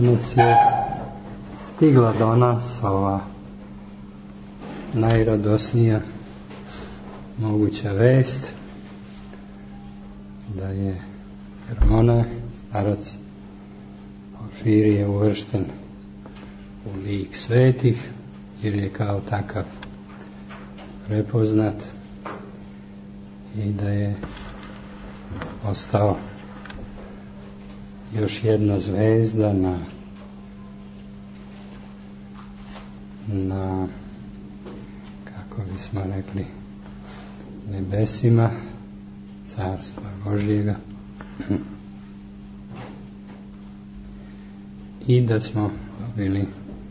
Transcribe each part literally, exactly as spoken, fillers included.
Danas je stigla do nas ova najradosnija moguća vest da je monah, starac Porfirije uvršten u lik svetih, jer je kao takav prepoznat i da je ostao još jedna zvezda na na kako bismo rekli nebesima Carstva Božjega i da smo dobili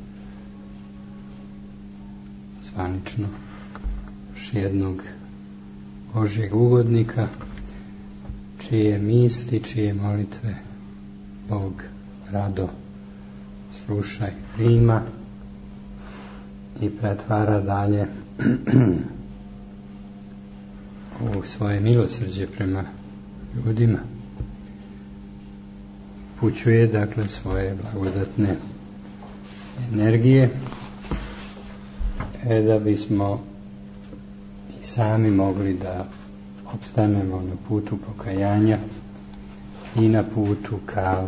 zvanično još jednog Božjeg ugodnika čije misli, čije molitve Bog rado sluša i prima i pretvara dalje u svoje milosrđe prema ljudima. Pućuje dakle svoje blagodatne energije e da bismo i sami mogli da opstanemo na putu pokajanja i na putu ka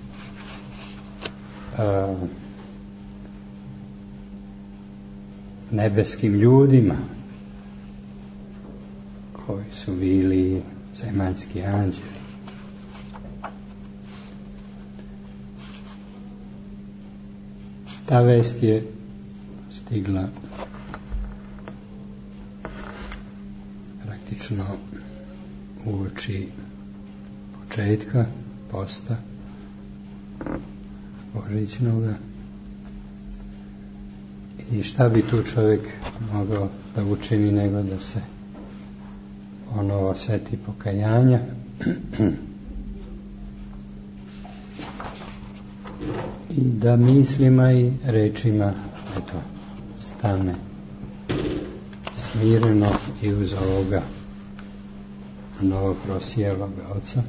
uh, nebeskim ljudima koji su bili zemaljski anđeli. Ta vest je stigla praktično uoči početka posta božićnoga. I šta bi tu čovjek mogao da učini nego da se ponovo seti pokajanja i da mislima i rečima eto, stane smireno i uz ovoga novoprosijeloga oca,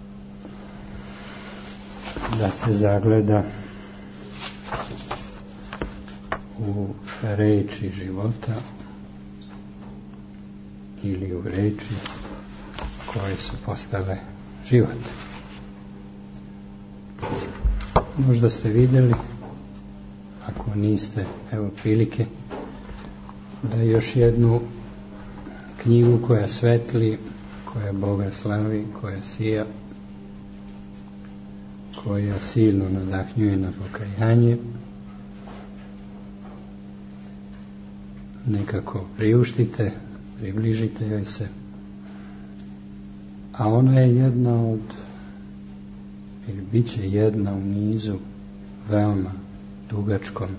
da se zagleda u reči života ili u reči koje su postale život. Možda ste vidjeli, ako niste, evo prilike da još jednu knjigu koja svetli, koja Boga slavi, koja sija, koja silno nadahnjuje na pokajanje, nekako priuštite, približite joj se, a ona je jedna od, ili bit će jedna u nizu veoma dugačkom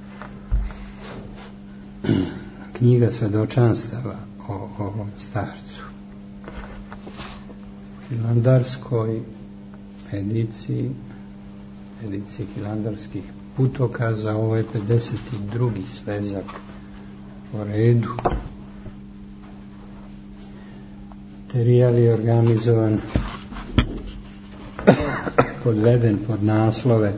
knjiga svedočanstava o ovom starcu. U hilandarskoj ediciji, ediciji hilandarskih putokaza, ovo je pedeset drugi svezak po redu. Materijal je organizovan, podveden pod naslove.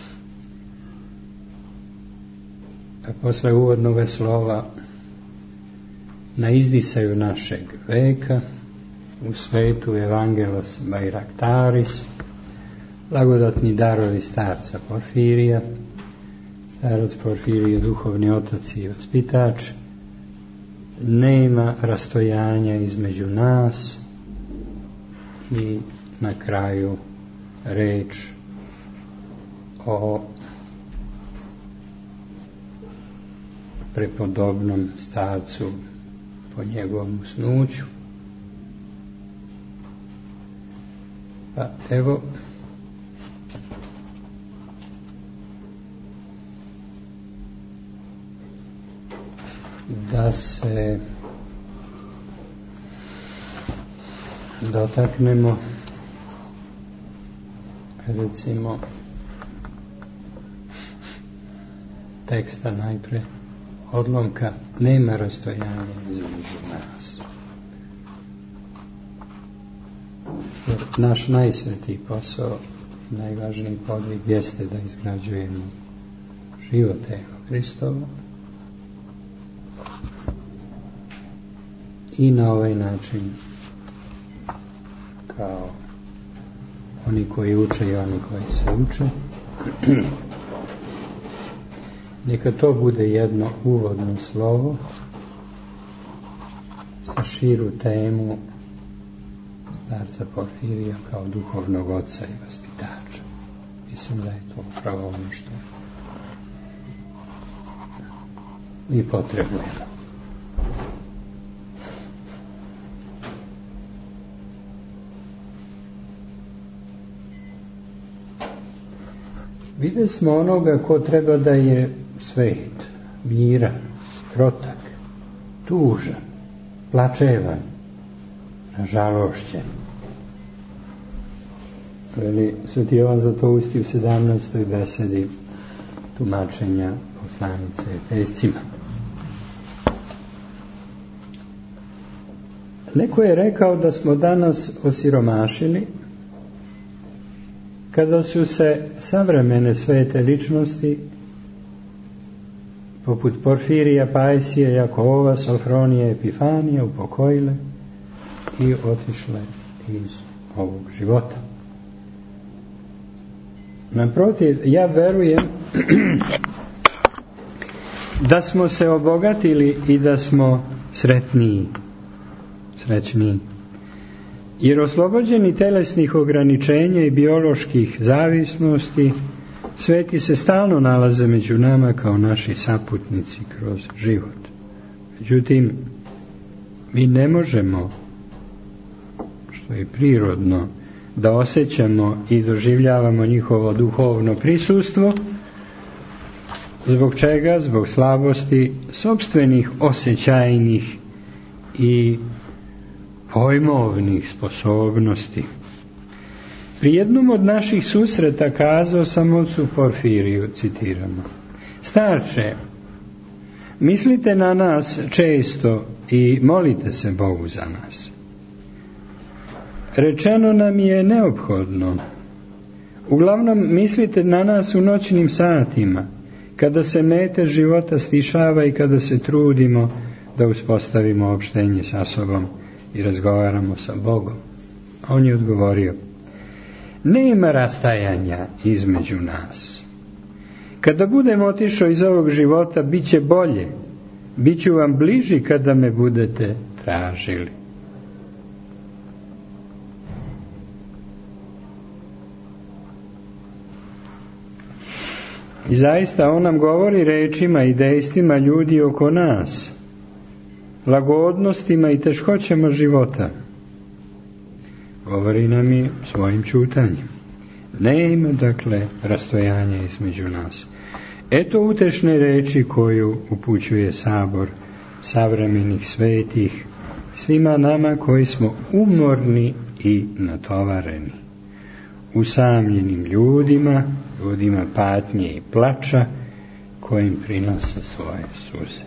A posle uvodnog slova na izdisaju našeg veka u svetu Evangelos Bajraktaris, blagodatni darovi starca Porfirija. Starac Porfirije, duhovni otac i vaspitač. Nema rastojanja između nas i na kraju reč o prepodobnom starcu po njegovom snuću. Pa evo da se dotaknemo recimo teksta najpre odlomka. Nema rastojanja između nas. Jer naš najsvetiji posao najvažniji podvig jeste da izgrađujemo živo telo Hristovo i na ovaj način, kao oni koji uče i oni koji se uče, neka to bude jedno uvodno slovo za širu temu starca Porfirija kao duhovnog oca i vaspitača. Mislim da je to upravo ono što mi potrebujemo. Vidjeli smo onoga ko treba da je svet, miran, krotak, tužan, plačevan, žalošćen. Veli Sveti Jovan Zlatousti u sedamnaestoj besedi tumačenja poslanice Efescima. Neko je rekao da smo danas osiromašili kada su se savremene svete ličnosti poput Porfirija, Pajsija, Jakova, Sofronija, Epifanija upokojile i otišle iz ovog života. Naprotiv, ja verujem da smo se obogatili i da smo sretniji, srećniji. Jer oslobođeni telesnih ograničenja i bioloških zavisnosti, sveti se stalno nalaze među nama kao naši saputnici kroz život. Međutim, mi ne možemo, što je prirodno, da osjećamo i doživljavamo njihovo duhovno prisustvo. Zbog čega? Zbog slabosti sopstvenih osjećajnih i pojmovnih sposobnosti. Pri jednom od naših susreta kazao sam ocu Porfiriju, citiramo: starče, mislite na nas često i molite se Bogu za nas. Rečeno nam je neophodno. Uglavnom mislite na nas u noćnim satima, kada se metež života stišava i kada se trudimo da uspostavimo opštenje sa sobom i razgovaramo sa Bogom. A on je odgovorio: nema rastajanja između nas. Kada budem otišao iz ovog života, bit će bolje. Biću vam bliži kada me budete tražili. I zaista on nam govori rečima i dejstvima ljudi oko nas, lagodnostima i teškoćama života. Govori nam i svojim ćutanjem. Nema, dakle, rastojanja između nas. Eto utešne reči koju upućuje sabor savremenih svetih svima nama koji smo umorni i natovareni, usamljenim ljudima, ljudima patnje i plača, kojim prinose svoje suze.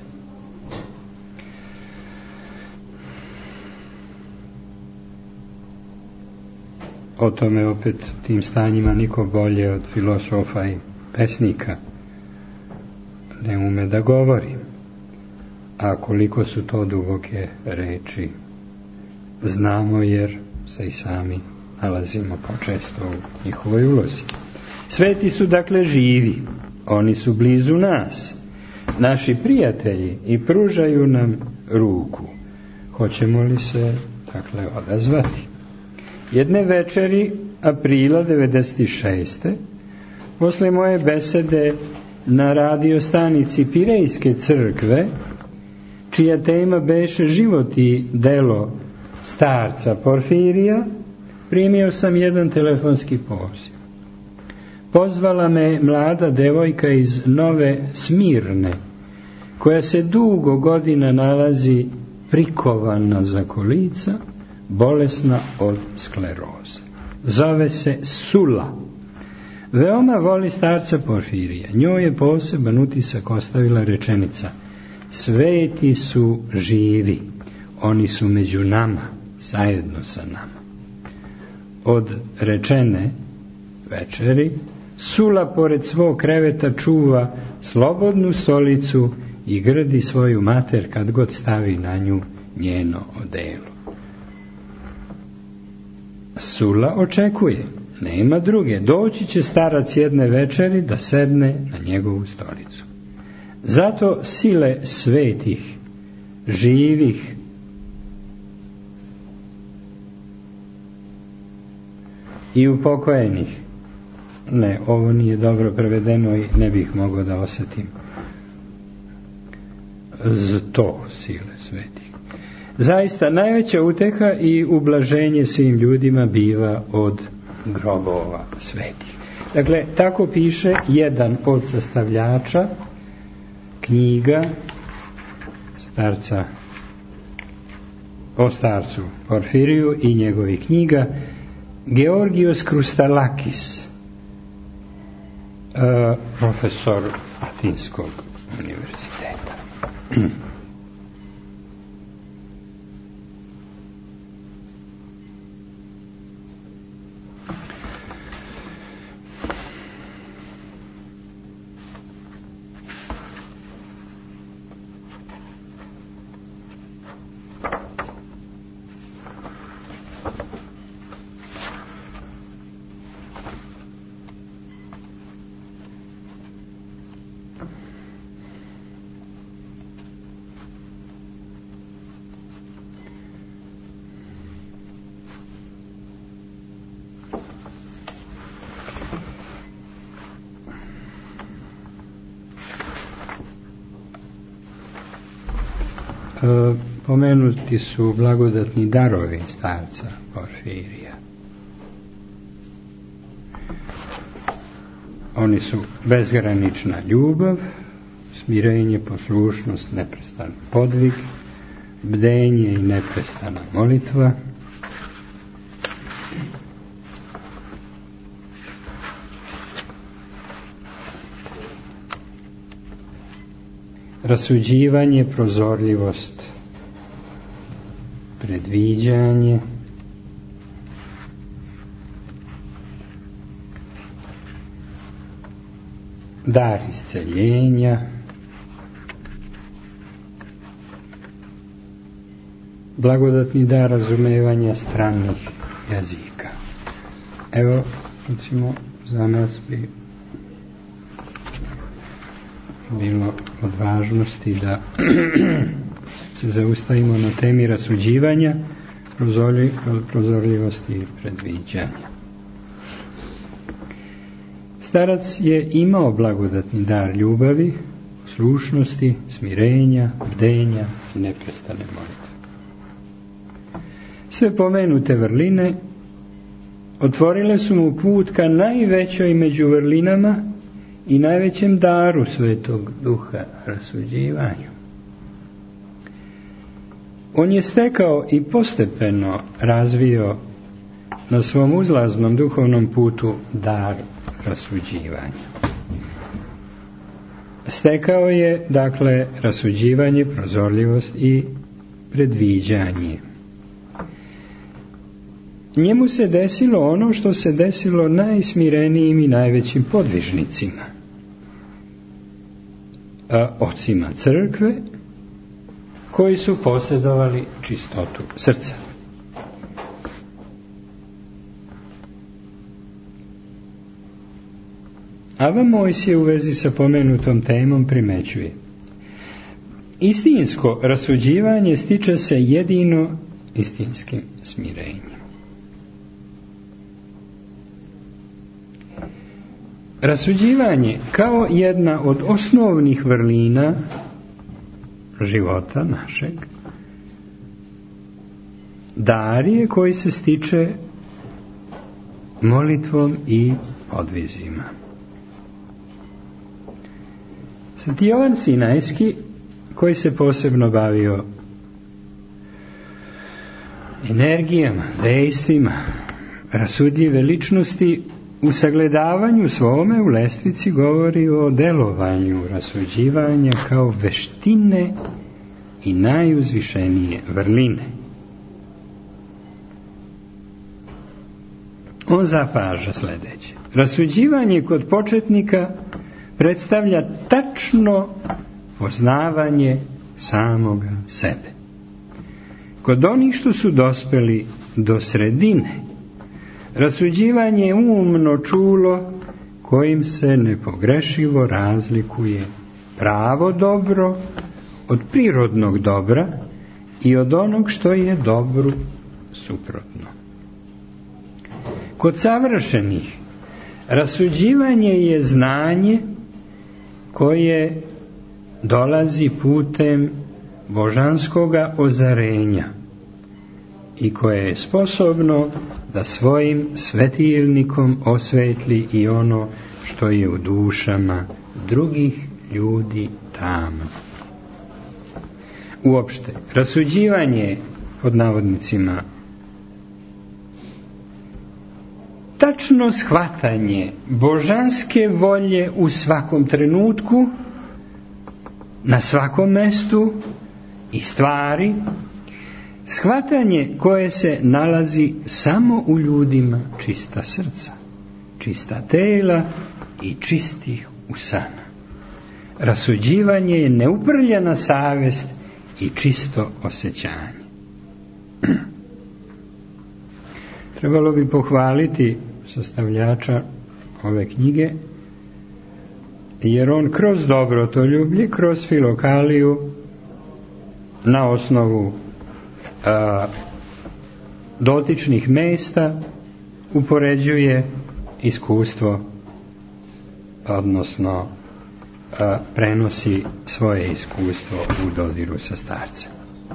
O tome opet tim stanjima niko bolje od filosofa i pesnika ne ume da govori. A koliko su to duboke reči znamo, jer se i sami nalazimo počesto u njihovoj ulozi. Sveti su dakle živi, oni su blizu nas, naši prijatelji, i pružaju nam ruku. Hoćemo li se dakle odazvati? Jedne večeri aprila devedeset šeste posle moje besede na radio stanici Pirejske crkve, čija tema beše život i delo starca Porfirija, primio sam jedan telefonski poziv. Pozvala me mlada devojka iz Nove Smirne, koja se dugo godina nalazi prikovana za kolica, bolesna od skleroze. Zove se Sula. Veoma voli starca Porfirija. Njoj je poseban utisak ostavila rečenica: sveti su živi, oni su među nama, zajedno sa nama. Od rečene večeri, Sula pored svog kreveta čuva slobodnu stolicu i grdi svoju mater kad god stavi na nju njeno odelo. Sula očekuje, nema druge, doći će starac jedne večeri da sedne na njegovu stolicu. Zato sile svetih, živih, i upokojenih, ne, ovo nije dobro prevedeno i ne bih mogao da osjetim to sile svetih. Zaista najveća uteha i ublaženje svim ljudima biva od grobova svetih. Dakle, tako piše jedan od sastavljača knjiga starca o starcu Porfiriju i njegovih knjiga, Georgios Krustalakis, profesor Atinskog univerziteta. Pomenuti su blagodatni darovi starca Porfirija. Oni su bezgranična ljubav, smirenje, poslušnost, neprestan podvig, bdenje i neprestana molitva, rasuđivanje, prozorljivost, predviđanje, dar isceljenja, blagodatni dar razumevanja stranih jezika. Evo, recimo, za nas bi bilo od važnosti da se zaustavimo na temi rasuđivanja, prozorljivosti i predviđanja. Starac je imao blagodatni dar ljubavi, slušnosti, smirenja, bdenja i neprestane molitve. Sve pomenute vrline otvorile su mu put ka najvećoj među vrlinama i najvećem daru Svetog Duha, rasuđivanju. On je stekao i postepeno razvio na svom uzlaznom duhovnom putu dar rasuđivanja. Stekao je, dakle, rasuđivanje, prozorljivost i predviđanje. Njemu se desilo ono što se desilo najsmirenijim i najvećim podvižnicima, ocima crkve, koji su posjedovali čistotu srca. Ava Mojsije u vezi sa pomenutom temom primećuje: istinsko rasuđivanje stiče se jedino istinskim smirenjem. Rasuđivanje kao jedna od osnovnih vrlina života našeg dar je koji se stiče molitvom i podvizima. Sveti Jovan Sinajski, koji se posebno bavio energijama, dejstvima rasudljive ličnosti, u sagledavanju svome u lestvici govori o delovanju rasuđivanja kao veštine i najuzvišenije vrline. on zapaža sljedeće. Rasuđivanje kod početnika predstavlja tačno poznavanje samoga sebe. Kod onih što su dospeli do sredine, rasuđivanje je umno čulo kojim se nepogrešivo razlikuje pravo dobro od prirodnog dobra i od onog što je dobru suprotno. Kod savršenih, rasuđivanje je znanje koje dolazi putem božanskoga ozarenja i koje je sposobno da svojim svetilnikom osvetli i ono što je u dušama drugih ljudi tamo. Uopšte, rasuđivanje, pod navodnicima, tačno shvatanje božanske volje u svakom trenutku, na svakom mestu i stvari, shvatanje koje se nalazi samo u ljudima čista srca, čista tela i čistih usana. Rasuđivanje je neuprljana savest i čisto osjećanje. Trebalo bi pohvaliti sastavljača ove knjige, jer on kroz dobrotoljublje, kroz filokaliju, na osnovu a, dotičnih mesta upoređuje iskustvo, odnosno a, prenosi svoje iskustvo u dodiru sa starcem.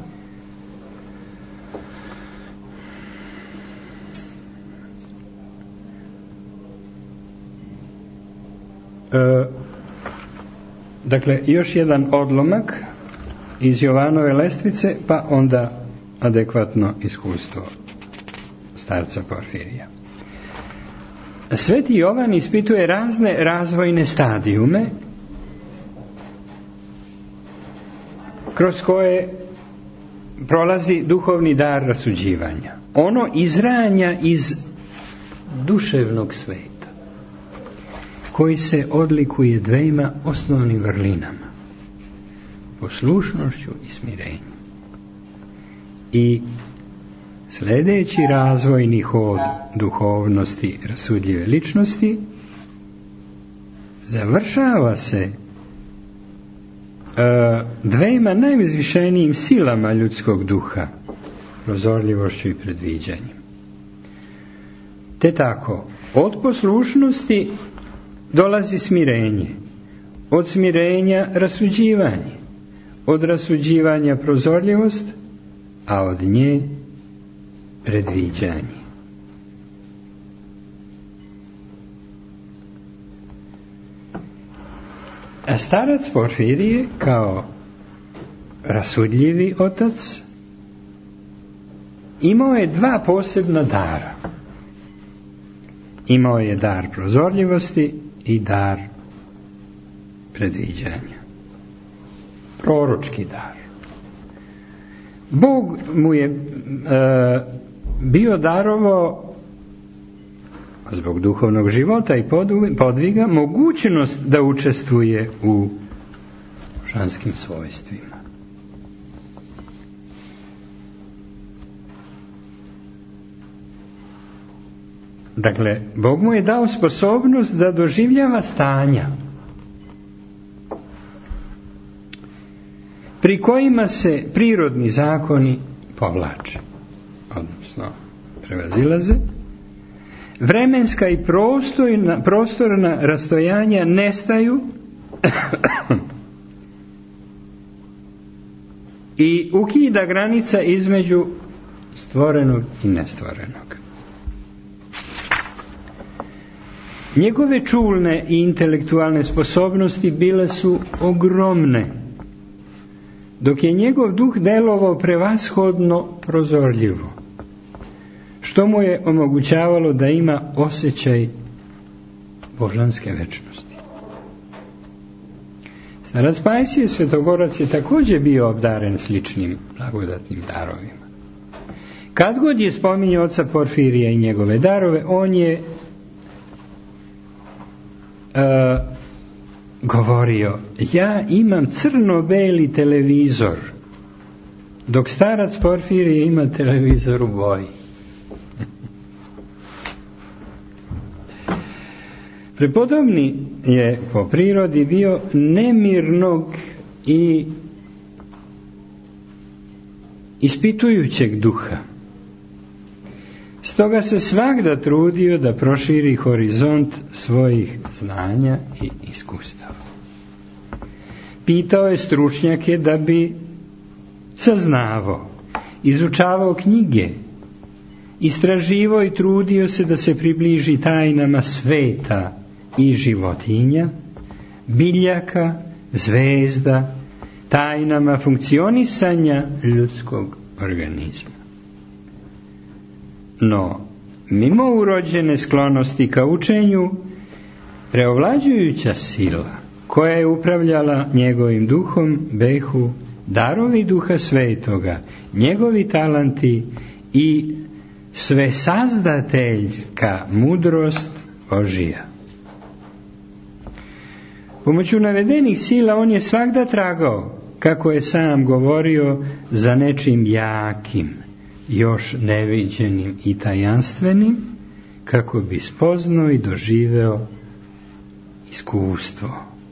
E, dakle, još jedan odlomak iz Jovanove lestvice, pa onda adekvatno iskustvo starca Porfirija. Sveti Jovan ispituje razne razvojne stadijume kroz koje prolazi duhovni dar rasuđivanja. Ono izranja iz duševnog sveta, koji se odlikuje dvema osnovnim vrlinama: poslušnošću i smirenjem. I sljedeći razvojni hod duhovnosti rasudljive ličnosti završava se uh, dvema najuzvišenijim silama ljudskog duha: prozorljivošću i predviđanjem. Te tako, od poslušnosti dolazi smirenje, od smirenja rasuđivanje, od rasuđivanja prozorljivost, a od nje predviđanje. A starac Porfirije, kao rasudljivi otac, imao je dva posebna dara. Imao je dar prozorljivosti i dar predviđanja. Proročki dar. Bog mu je e, bio darovao, zbog duhovnog života i podviga, mogućnost da učestvuje u božanskim svojstvima. Dakle, Bog mu je dao sposobnost da doživljava stanja pri kojima se prirodni zakoni povlače, odnosno prevazilaze. Vremenska i prostorna, prostorna rastojanja nestaju i ukida granica između stvorenog i nestvorenog. Njegove čulne i intelektualne sposobnosti bile su ogromne, dok je njegov duh delovao prevashodno prozorljivo, što mu je omogućavalo da ima osjećaj božanske večnosti. Starac Pajsije Svetogorac je također bio obdaren sličnim blagodatnim darovima. Kad god je spominjao oca Porfirija i njegove darove, on je uh, govorio, ja imam crno-beli televizor, dok starac Porfirije ima televizor u boji. Prepodobni je po prirodi bio nemirnog i ispitujućeg duha. Stoga se svagda trudio da proširi horizont svojih znanja i iskustava. Pitao je stručnjake da bi saznavao, izučavao knjige, istraživao i trudio se da se približi tajnama sveta i životinja, biljaka, zvezda, tajnama funkcionisanja ljudskog organizma. No, mimo urođene sklonosti ka učenju, preovlađujuća sila koja je upravljala njegovim duhom behu darovi duha svetoga, njegovi talanti i svesazdateljska mudrost Božija. Pomoću navedenih sila on je svagda tragao, kako je sam govorio, za nečim jakim, još neviđenim i tajanstvenim, kako bi spoznao i doživeo iskustvo,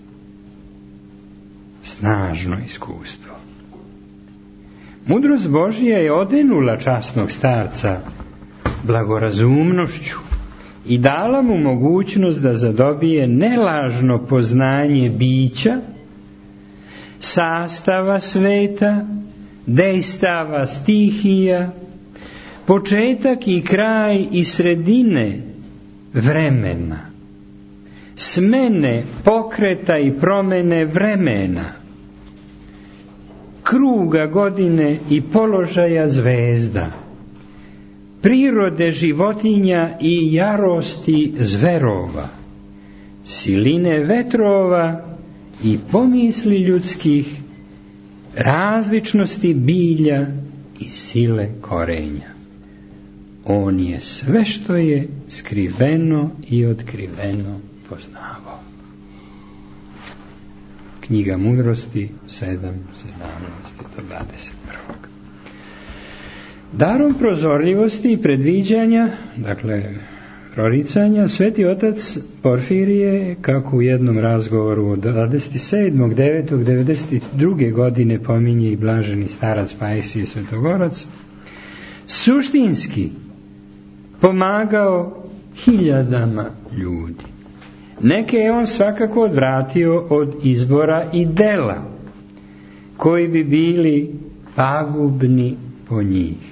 snažno iskustvo. Mudrost Božja je odenula časnog starca blagorazumnošću i dala mu mogućnost da zadobije nelažno poznanje bića, sastava sveta, dejstava stihija, početak i kraj i sredine vremena, smene, pokreta i promene vremena, kruga godine i položaja zvezda, prirode životinja i jarosti zverova, siline vetrova i pomisli ljudskih, različnosti bilja i sile korenja. On je sve što je skriveno i otkriveno poznavao. Knjiga Mudrosti sedam, sedamnaest do dvadeset jedan. Darom prozorljivosti i predviđanja, dakle proricanja, Sveti otac Porfirije, kako u jednom razgovoru od dvadeset sedmog devetog devedeset druge godine pominje i blaženi starac Pajsije Svetogorac, suštinski pomagao hiljadama ljudi. Neke je on svakako odvratio od izbora i dela, koji bi bili pagubni po njih.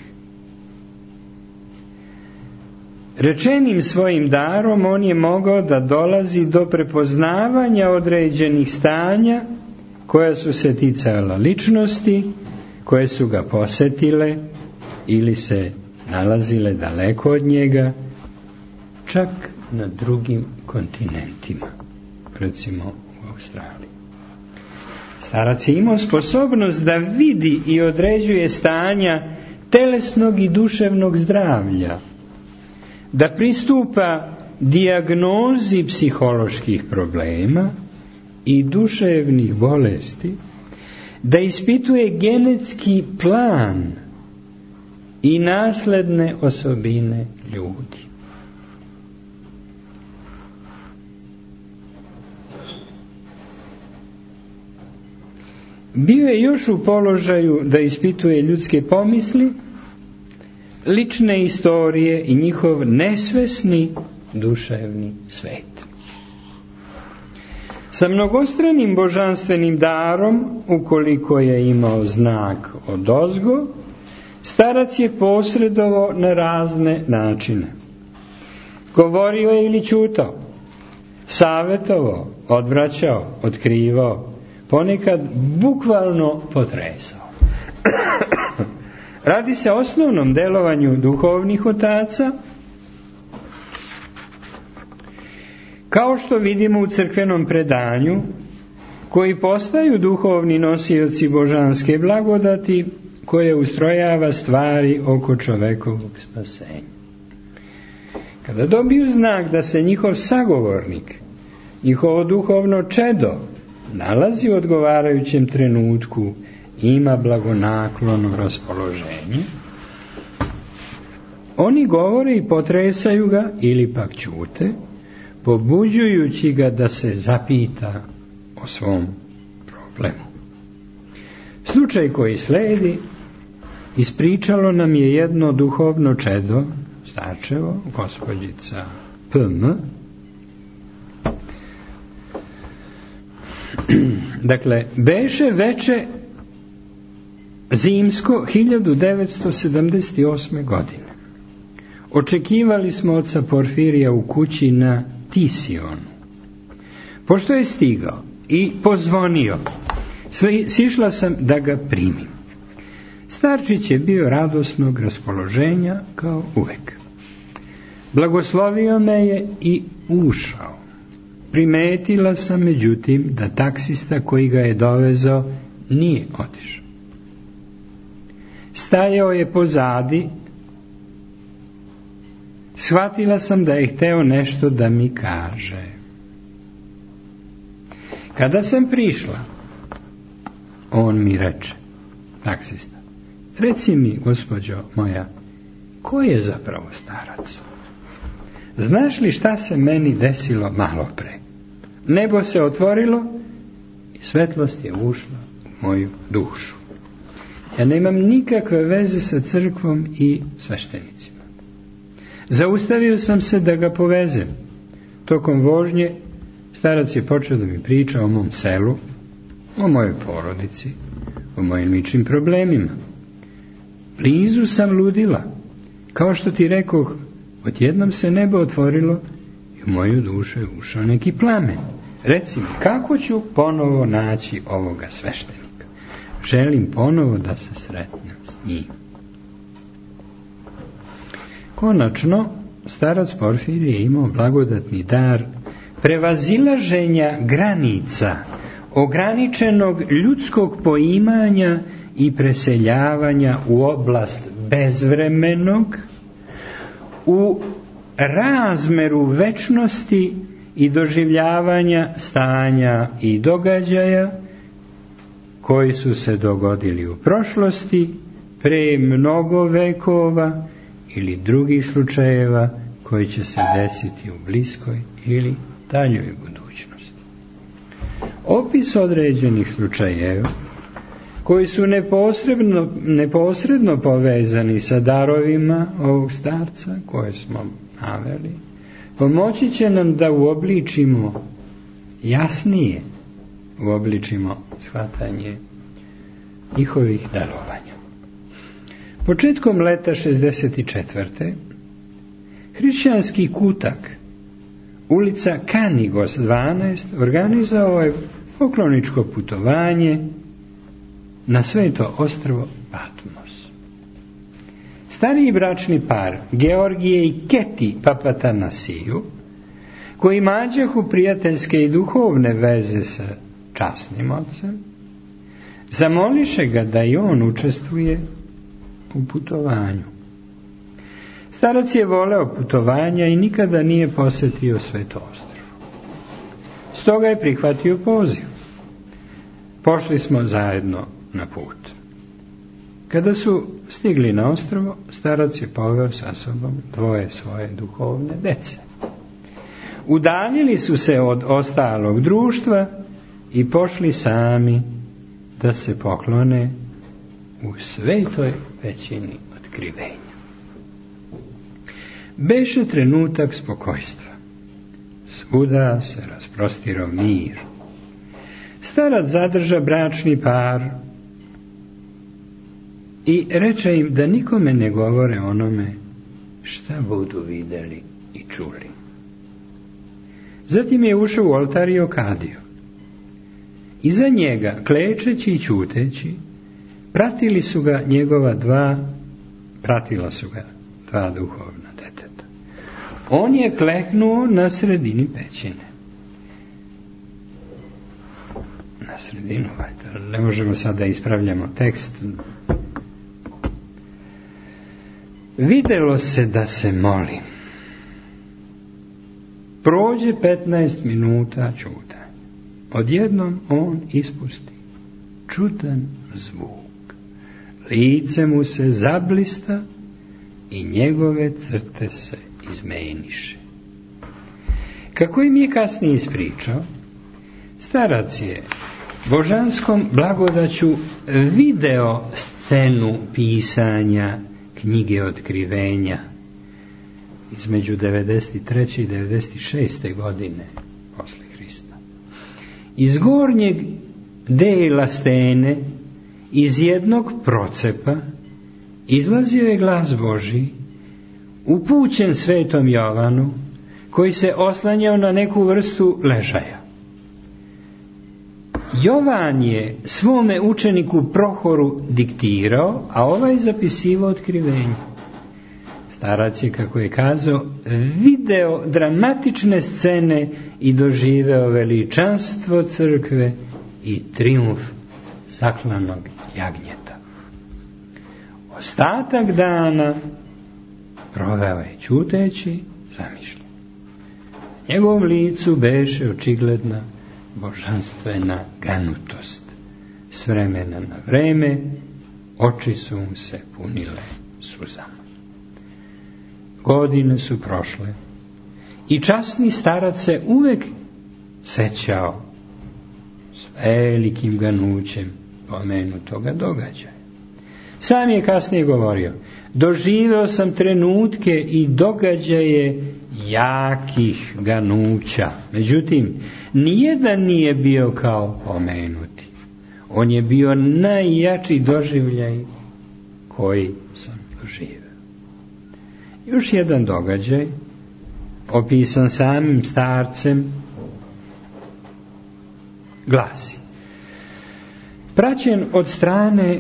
Rečenim svojim darom on je mogao da dolazi do prepoznavanja određenih stanja koja su se ticala ličnosti, koje su ga posetile ili se nalazile daleko od njega, čak na drugim kontinentima, recimo u Australiji. Starac je imao sposobnost da vidi i određuje stanja telesnog i duševnog zdravlja, da pristupa dijagnozi psiholoških problema i duševnih bolesti, da ispituje genetski plan i nasledne osobine ljudi. Bio je još u položaju da ispituje ljudske pomisli, lične istorije i njihov nesvesni duševni svet. Sa mnogostranim božanstvenim darom, ukoliko je imao znak odozgo, starac je posredovao na razne načine. Govorio je ili ćutao, savjetovao, odvraćao, otkrivao, ponekad bukvalno potresao. Radi se o osnovnom delovanju duhovnih otaca, kao što vidimo u crkvenom predanju, koji postaju duhovni nosioci božanske blagodati koje ustrojava stvari oko čovekovog spasenja. Kada dobiju znak da se njihov sagovornik, njihovo duhovno čedo, nalazi u odgovarajućem trenutku i ima blagonaklono raspoloženje, oni govore i potresaju ga ili pak ćute, pobuđujući ga da se zapita o svom problemu. Slučaj koji sledi ispričalo nam je jedno duhovno čedo, starčevo, gospođica P M. Dakle, beše veče zimsko hiljadu devetsto sedamdeset osme. godine. Očekivali smo oca Porfirija u kući na Tisionu. Pošto je stigao i pozvonio, sišla sam da ga primim. Starčić je bio radosnog raspoloženja kao uvek. Blagoslovio me je i ušao. Primetila sam, međutim, da taksista koji ga je dovezao nije otišao. Stajao je pozadi. Shvatila sam da je hteo nešto da mi kaže. Kada sam prišla, on mi reče, taksista, reci mi, gospođo moja, ko je zapravo starac? Znaš li šta se meni desilo malo pre? Nebo se otvorilo i svetlost je ušla u moju dušu. Ja nemam nikakve veze sa crkvom i sveštenicima. Zaustavio sam se da ga povezem. Tokom vožnje starac je počeo da mi priča o mom selu, o mojoj porodici, o mojim ličnim problemima. Blizu sam ludila. Kao što ti rekoh, odjednom se nebo otvorilo i u moju dušu je ušao neki plamen. Reci mi, kako ću ponovo naći ovoga sveštenika? Želim ponovo da se sretnem s njim. Konačno, starac Porfirije je imao blagodatni dar prevazilaženja granica, ograničenog ljudskog poimanja i preseljavanja u oblast bezvremenog, u razmeru večnosti i doživljavanja stanja i događaja koji su se dogodili u prošlosti, pre mnogo vekova ili drugih slučajeva koji će se desiti u bliskoj ili daljoj budućnosti. Opis određenih slučajeva koji su neposredno, neposredno povezani sa darovima ovog starca koje smo naveli, pomoći će nam da uobličimo jasnije uobličimo shvatanje njihovih darovanja. Početkom leta šezdeset četvrte. hrišćanski kutak, ulica Kanigos dvanaest, organizovao je pokloničko putovanje na sveto ostrvo Patmos. Stariji bračni par, Georgije i Keti Papatanasiju, koji mađahu prijateljske i duhovne veze sa časnim ocem, zamoliše ga da i on učestvuje u putovanju. Starac je voleo putovanja i nikada nije posetio sveto ostrvo. Stoga je prihvatio poziv. Pošli smo zajedno na put. Kada su stigli na ostrvo, starac je poveo sa sobom dvoje svoje duhovne dece. Udaljili su se od ostalog društva i pošli sami da se poklone u svetoj većini otkrivenja. Beše trenutak spokojstva. Svuda se rasprostirao mir. Starac zadrža bračni par i reče im da nikome ne govore onome šta budu videli i čuli. Zatim je ušao u oltar i okadio. Iza njega, klečeći i ćuteći, pratili su ga njegova dva, pratila su ga dva duhovna deteta. On je kleknuo na sredini pećine. Na sredinu, ne možemo sad da ispravljamo tekst, Videlo se da se moli. Prođe petnaest minuta čuda. Odjednom on ispusti čudan zvuk. Lice mu se zablista i njegove crte se izmeniše. Kako im je kasnije ispričao, starac je božanskom blagodaću video scenu pisanja knjige Otkrivenja između devedeset treće i devedeset šeste godine posle Hrista. Iz gornjeg dela stene, iz jednog procepa, izlazio je glas Božji, upućen svetom Jovanu, koji se oslanjao na neku vrstu ležaja. Jovan je svome učeniku Prohoru diktirao, a ovaj zapisivao otkrivenje. Starac je, kako je kazao, video dramatične scene i doživeo veličanstvo crkve i trijumf zaklanog jagnjeta. Ostatak dana proveo je ćuteći, zamišljen. Njegovom licu beše očigledna božanstvena ganutost. S vremena na vreme oči su mu se punile suzama. Godine su prošle i časni starac se uvek sećao s velikim ganućem pomenutoga događaja. Sam je kasnije govorio: doživeo sam trenutke i događaje jakih ganuća, međutim nijedan nije bio kao pomenuti. On je bio najjači doživljaj koji sam doživeo. Još jedan događaj, opisan samim starcem, glasi: praćen od strane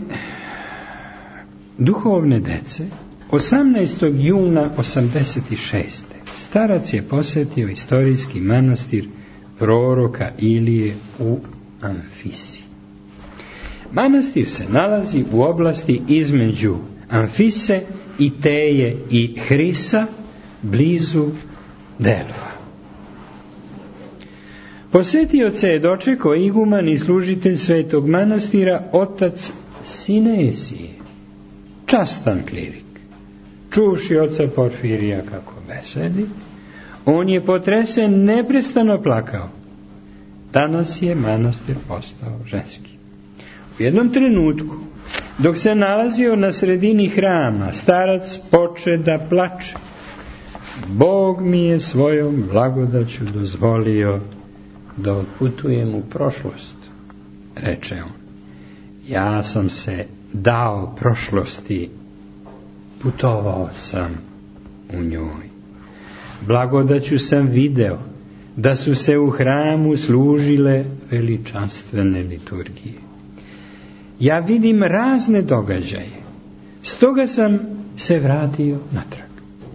duhovne dece, osamnaestog juna osamdeset šeste. starac je posjetio istorijski manastir proroka Ilije u Amfisi. Manastir se nalazi u oblasti između Amfise i Teje i Hrisa, blizu Delfa. Posjetioce je dočekao iguman i služitelj svetog manastira, otac Sinesije, častan klirik. Čuvši oca Porfirija kako besedi, on je potresen neprestano plakao. Danas je manastir postao ženski. U jednom trenutku, dok se nalazio na sredini hrama, starac poče da plače. Bog mi je svojom blagodaću dozvolio da otputujem u prošlost, reče on. Ja sam se dao prošlosti, putovao sam u njoj. Blagodaću sam video da su se u hramu služile veličanstvene liturgije. Ja vidim razne događaje, stoga sam se vratio natrag.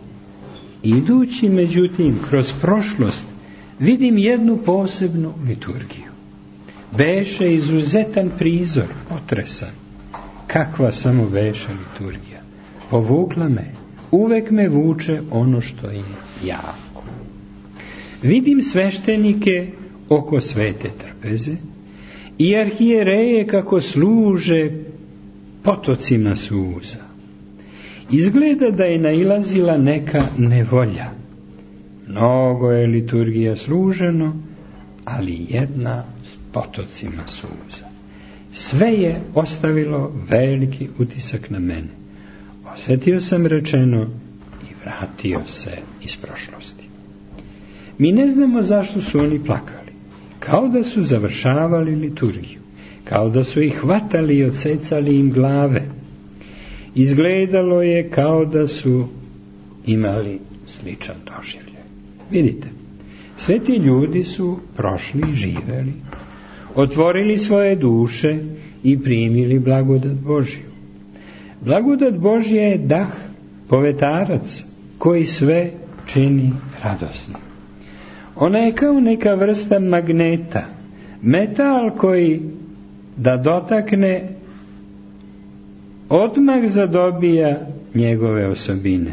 Idući, međutim, kroz prošlost, vidim jednu posebnu liturgiju. Beše izuzetan prizor, potresan. Kakva samo beše liturgija. Povukla me, uvek me vuče ono što je jako. Vidim sveštenike oko svete trpeze i arhijereje kako služe potocima suza. Izgleda da je nailazila neka nevolja. Mnogo je liturgija služeno, ali jedna s potocima suza. Sve je ostavilo veliki utisak na mene. Osjetio sam rečeno i vratio se iz prošlosti. Mi ne znamo zašto su oni plakali. Kao da su završavali liturgiju. Kao da su ih hvatali i odsecali im glave. Izgledalo je kao da su imali sličan doživljaj. Vidite, sve ti ljudi su prošli i živeli, otvorili svoje duše i primili blagodat Božju. Blagodat Božja je dah, povetarac, koji sve čini radosnim. Ona je kao neka vrsta magneta, metal koji da dotakne odmah zadobija njegove osobine.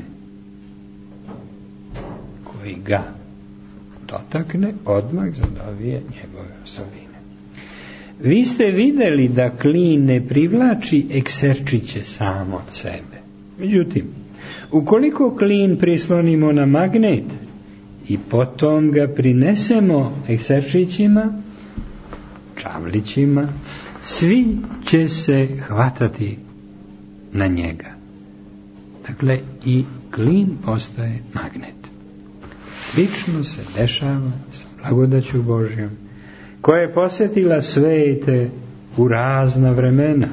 Koji ga dotakne, odmah zadobije njegove osobine. Vi ste vidjeli da klin ne privlači ekserčiće samo od sebe. Međutim, ukoliko klin prislonimo na magnet i potom ga prinesemo ekserčićima, čavlićima, svi će se hvatati na njega. Dakle, i klin postaje magnet. Slično se dešava sa blagodaću Božjom, koja je posjetila svete u razna vremena.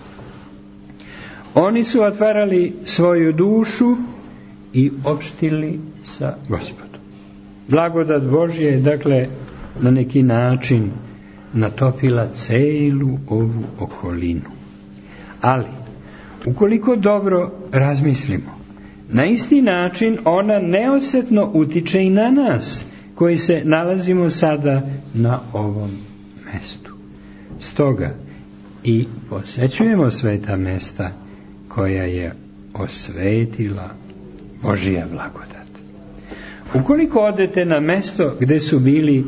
Oni su otvarali svoju dušu i opštili sa Gospodom. Blagodat Božja je, dakle, na neki način natopila celu ovu okolinu. Ali, ukoliko dobro razmislimo, na isti način ona neosjetno utiče i na nas, koji se nalazimo sada na ovom mestu. Stoga i posećujemo sveta mesta koja je osvetila Božja blagodat. Ukoliko odete na mesto gdje su bili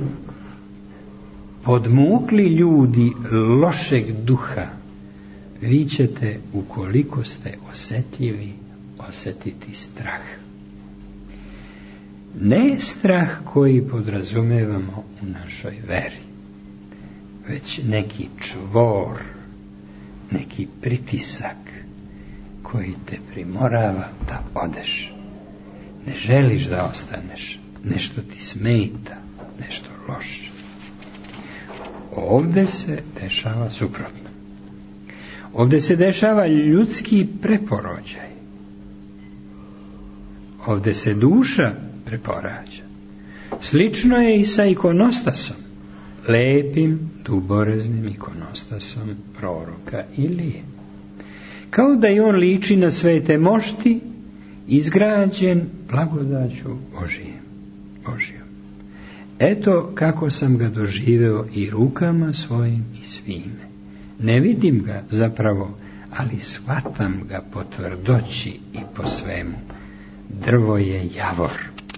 podmukli ljudi lošeg duha, vi ćete, ukoliko ste osjetljivi, osjetiti strah. Ne strah koji podrazumevamo u našoj veri, već neki čvor, neki pritisak koji te primorava da odeš. Ne želiš da ostaneš, nešto ti smeta, nešto loše. Ovdje se dešava suprotno. Ovdje se dešava ljudski preporođaj. Ovdje se duša preporađa. Slično je i sa ikonostasom, lepim, duboreznim ikonostasom proroka Ilije. Kao da i on liči na svete mošti, izgrađen blagodaću Božijom. Božijom. Eto kako sam ga doživeo i rukama svojim i svime. Ne vidim ga zapravo, ali shvatam ga po tvrdoći i po svemu. Drvo je javor.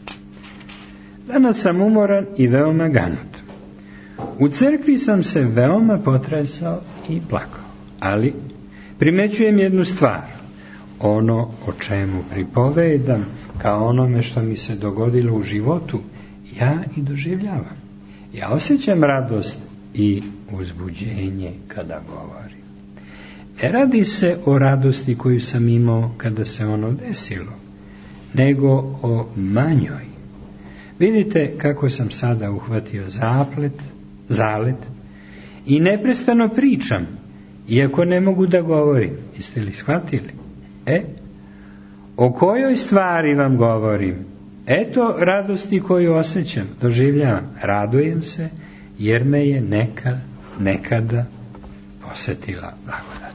Danas sam umoran i veoma ganut. U crkvi sam se veoma potresao i plakao, ali primećujem jednu stvar. Ono o čemu pripovedam, kao onome što mi se dogodilo u životu, ja i doživljavam. Ja osjećam radost i uzbuđenje kada govorim. Ne radi se o radosti koju sam imao kada se ono desilo, nego o manjoj. Vidite kako sam sada uhvatio zaplet, zalet i neprestano pričam, iako ne mogu da govorim. Jeste li shvatili? E, o kojoj stvari vam govorim? Eto radosti koju osjećam, doživljavam. Radujem se, jer me je nekad, nekada posjetila blagodat.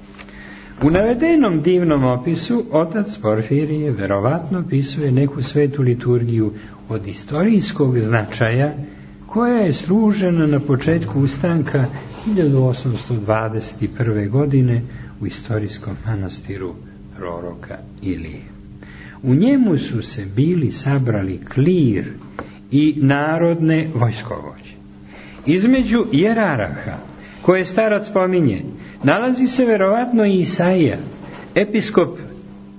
U navedenom divnom opisu otac Porfirije verovatno opisuje neku svetu liturgiju od istorijskog značaja, koja je služena na početku ustanka hiljadu osamsto dvadeset prve. godine u istorijskom manastiru proroka Ilije. U njemu su se bili sabrali klir i narodne vojskovođe. Između jeraraha, koje starac spominje, nalazi se verovatno i Isaija, episkop e,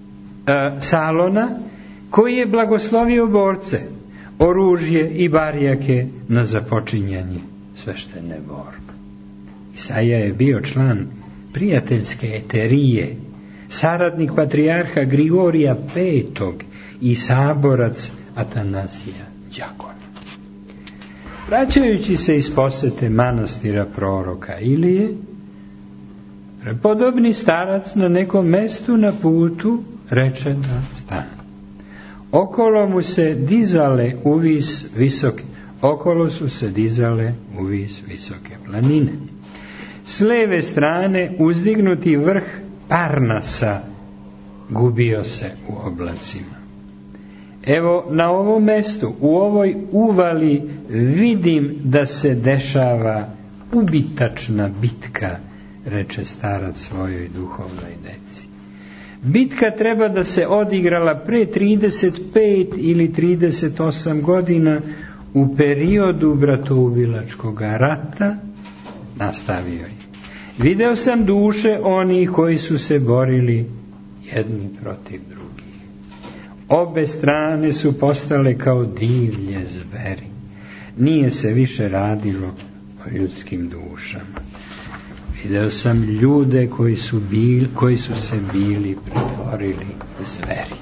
Salona, koji je blagoslovio borce, oružje i barjake na započinjanje sveštene borbe. Isaija je bio član prijateljske eterije, saradnik patrijarha Grigorija petog i saborac Atanasija Đakona. Vraćajući se iz posete manastira proroka Ilije, prepodobni starac na nekom mestu na putu reče da stane. Okolo mu se dizale uvis visoke, okolo su se dizale uvis visoke planine. S leve strane uzdignuti vrh Parnasa gubio se u oblacima. Evo na ovom mestu, u ovoj uvali vidim da se dešava ubitačna bitka, reče starac svojoj duhovnoj deci. Bitka treba da se odigrala pre trideset pet ili trideset osam godina u periodu bratoubilačkog rata, nastavio je. Video sam duše onih koji su se borili jedni protiv drugih. Obe strane su postale kao divlje zveri. Nije se više radilo o ljudskim dušama. Video sam ljude koji su, bili, koji su se bili pretvorili u zveri.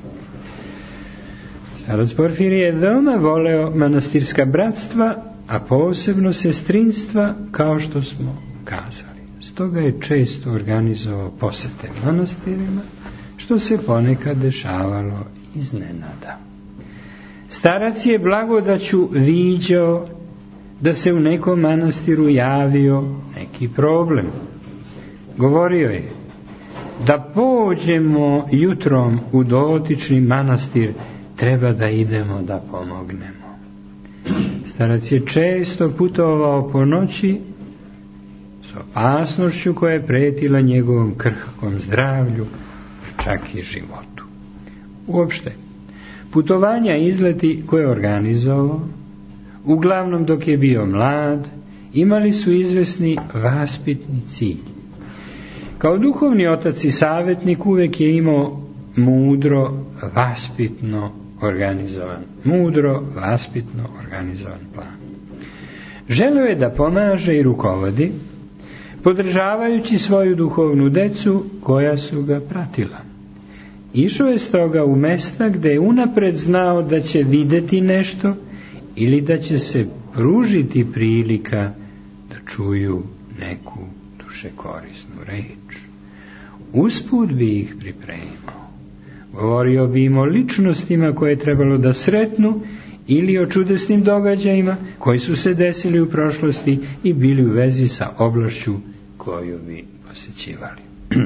Starac Porfirije je veoma voleo manastirska bratstva, a posebno sestrinstva, kao što smo kazali. Stoga je često organizovao posete manastirima, što se ponekad dešavalo iznenada. Starac je blagodaću viđao da se u nekom manastiru javio neki problem. Govorio je da pođemo jutrom u dotični manastir, treba da idemo da pomognemo. Starac je često putovao po noći s opasnošću koja je pretila njegovom krhkom zdravlju, čak i životu. Uopšte, putovanja i izleti koje je organizovao, uglavnom dok je bio mlad, imali su izvesni vaspitni cilj. Kao duhovni otac i savjetnik uvek je imao mudro, vaspitno organizovan, mudro, vaspitno organizovan plan. Želeo je da pomaže i rukovodi, podržavajući svoju duhovnu decu koja su ga pratila. Išao je stoga u mesta gde je unapred znao da će videti nešto ili da će se pružiti prilika da čuju neku dušekorisnu reč. Usput bi ih pripremao. Govorio bi im o ličnostima koje je trebalo da sretnu ili o čudesnim događajima koji su se desili u prošlosti i bili u vezi sa oblašću koju bi posjećivali.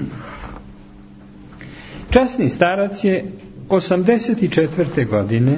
Časni starac je osamdeset četvrte godine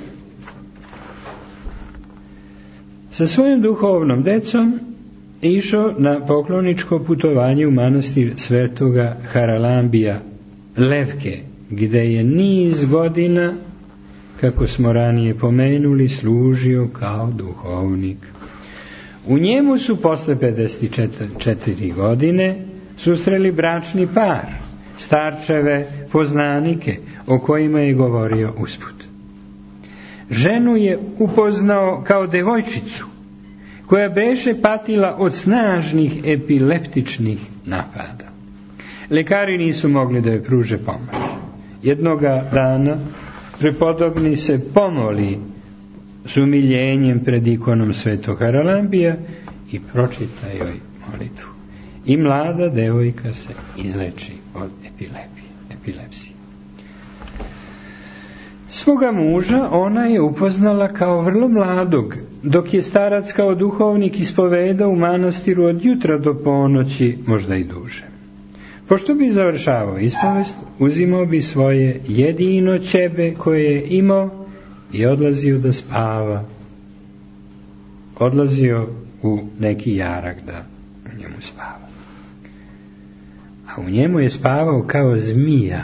sa svojom duhovnom decom išao na pokloničko putovanje u manastir svetoga Haralambija Levke, gde je niz godina, kako smo ranije pomenuli, služio kao duhovnik. U njemu su posle pedeset četiri godine susreli bračni par, starčeve poznanike o kojima je govorio usput. Ženu je upoznao kao devojčicu koja beše patila od snažnih epileptičnih napada. Lekari nisu mogli da joj pruže pomoć. Jednoga dana prepodobni se pomoli s umiljenjem pred ikonom svetog Haralambija i pročita joj molitvu. I mlada devojka se izleči od epilepsije. Svoga muža ona je upoznala kao vrlo mladog, dok je starac kao duhovnik ispovedao u manastiru od jutra do ponoći, možda i duže. Pošto bi završavao ispovest, uzimao bi svoje jedino ćebe koje je imao i odlazio da spava. Odlazio u neki jarak da u njemu spava. A u njemu je spavao kao zmija,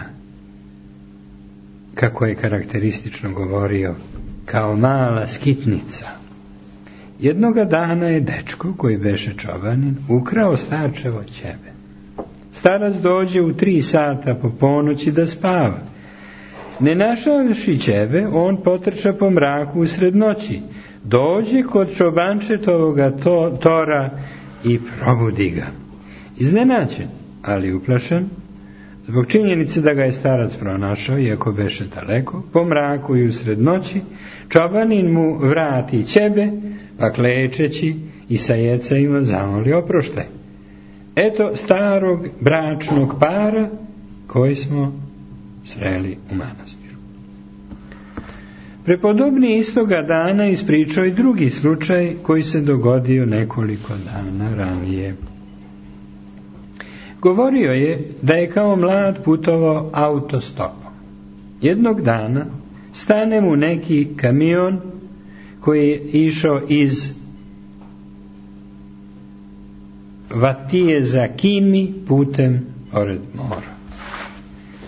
kako je karakteristično govorio, kao mala skitnica. Jednoga dana je dečko, koji beše čobanin, ukrao starčevo ćebe. Starac dođe u tri sata po ponoći da spava. Ne našavši ćebe, on potrča po mraku usred noći, dođe kod čobančetovoga to, tora i probudi ga. Iznenađen, ali uplašen, zbog činjenice da ga je starac pronašao, iako beše daleko, po mraku i usred noći, čobanin mu vrati ćebe, pa klečeći i sa jecajima zamoli oproštaj. Eto starog bračnog para koji smo sreli u manastiru. Prepodobni istoga dana ispričao i drugi slučaj koji se dogodio nekoliko dana ranije. Govorio je da je kao mlad putovao autostopom. Jednog dana stane mu neki kamion koji je išao iz Vatije za Kimi putem pored mora.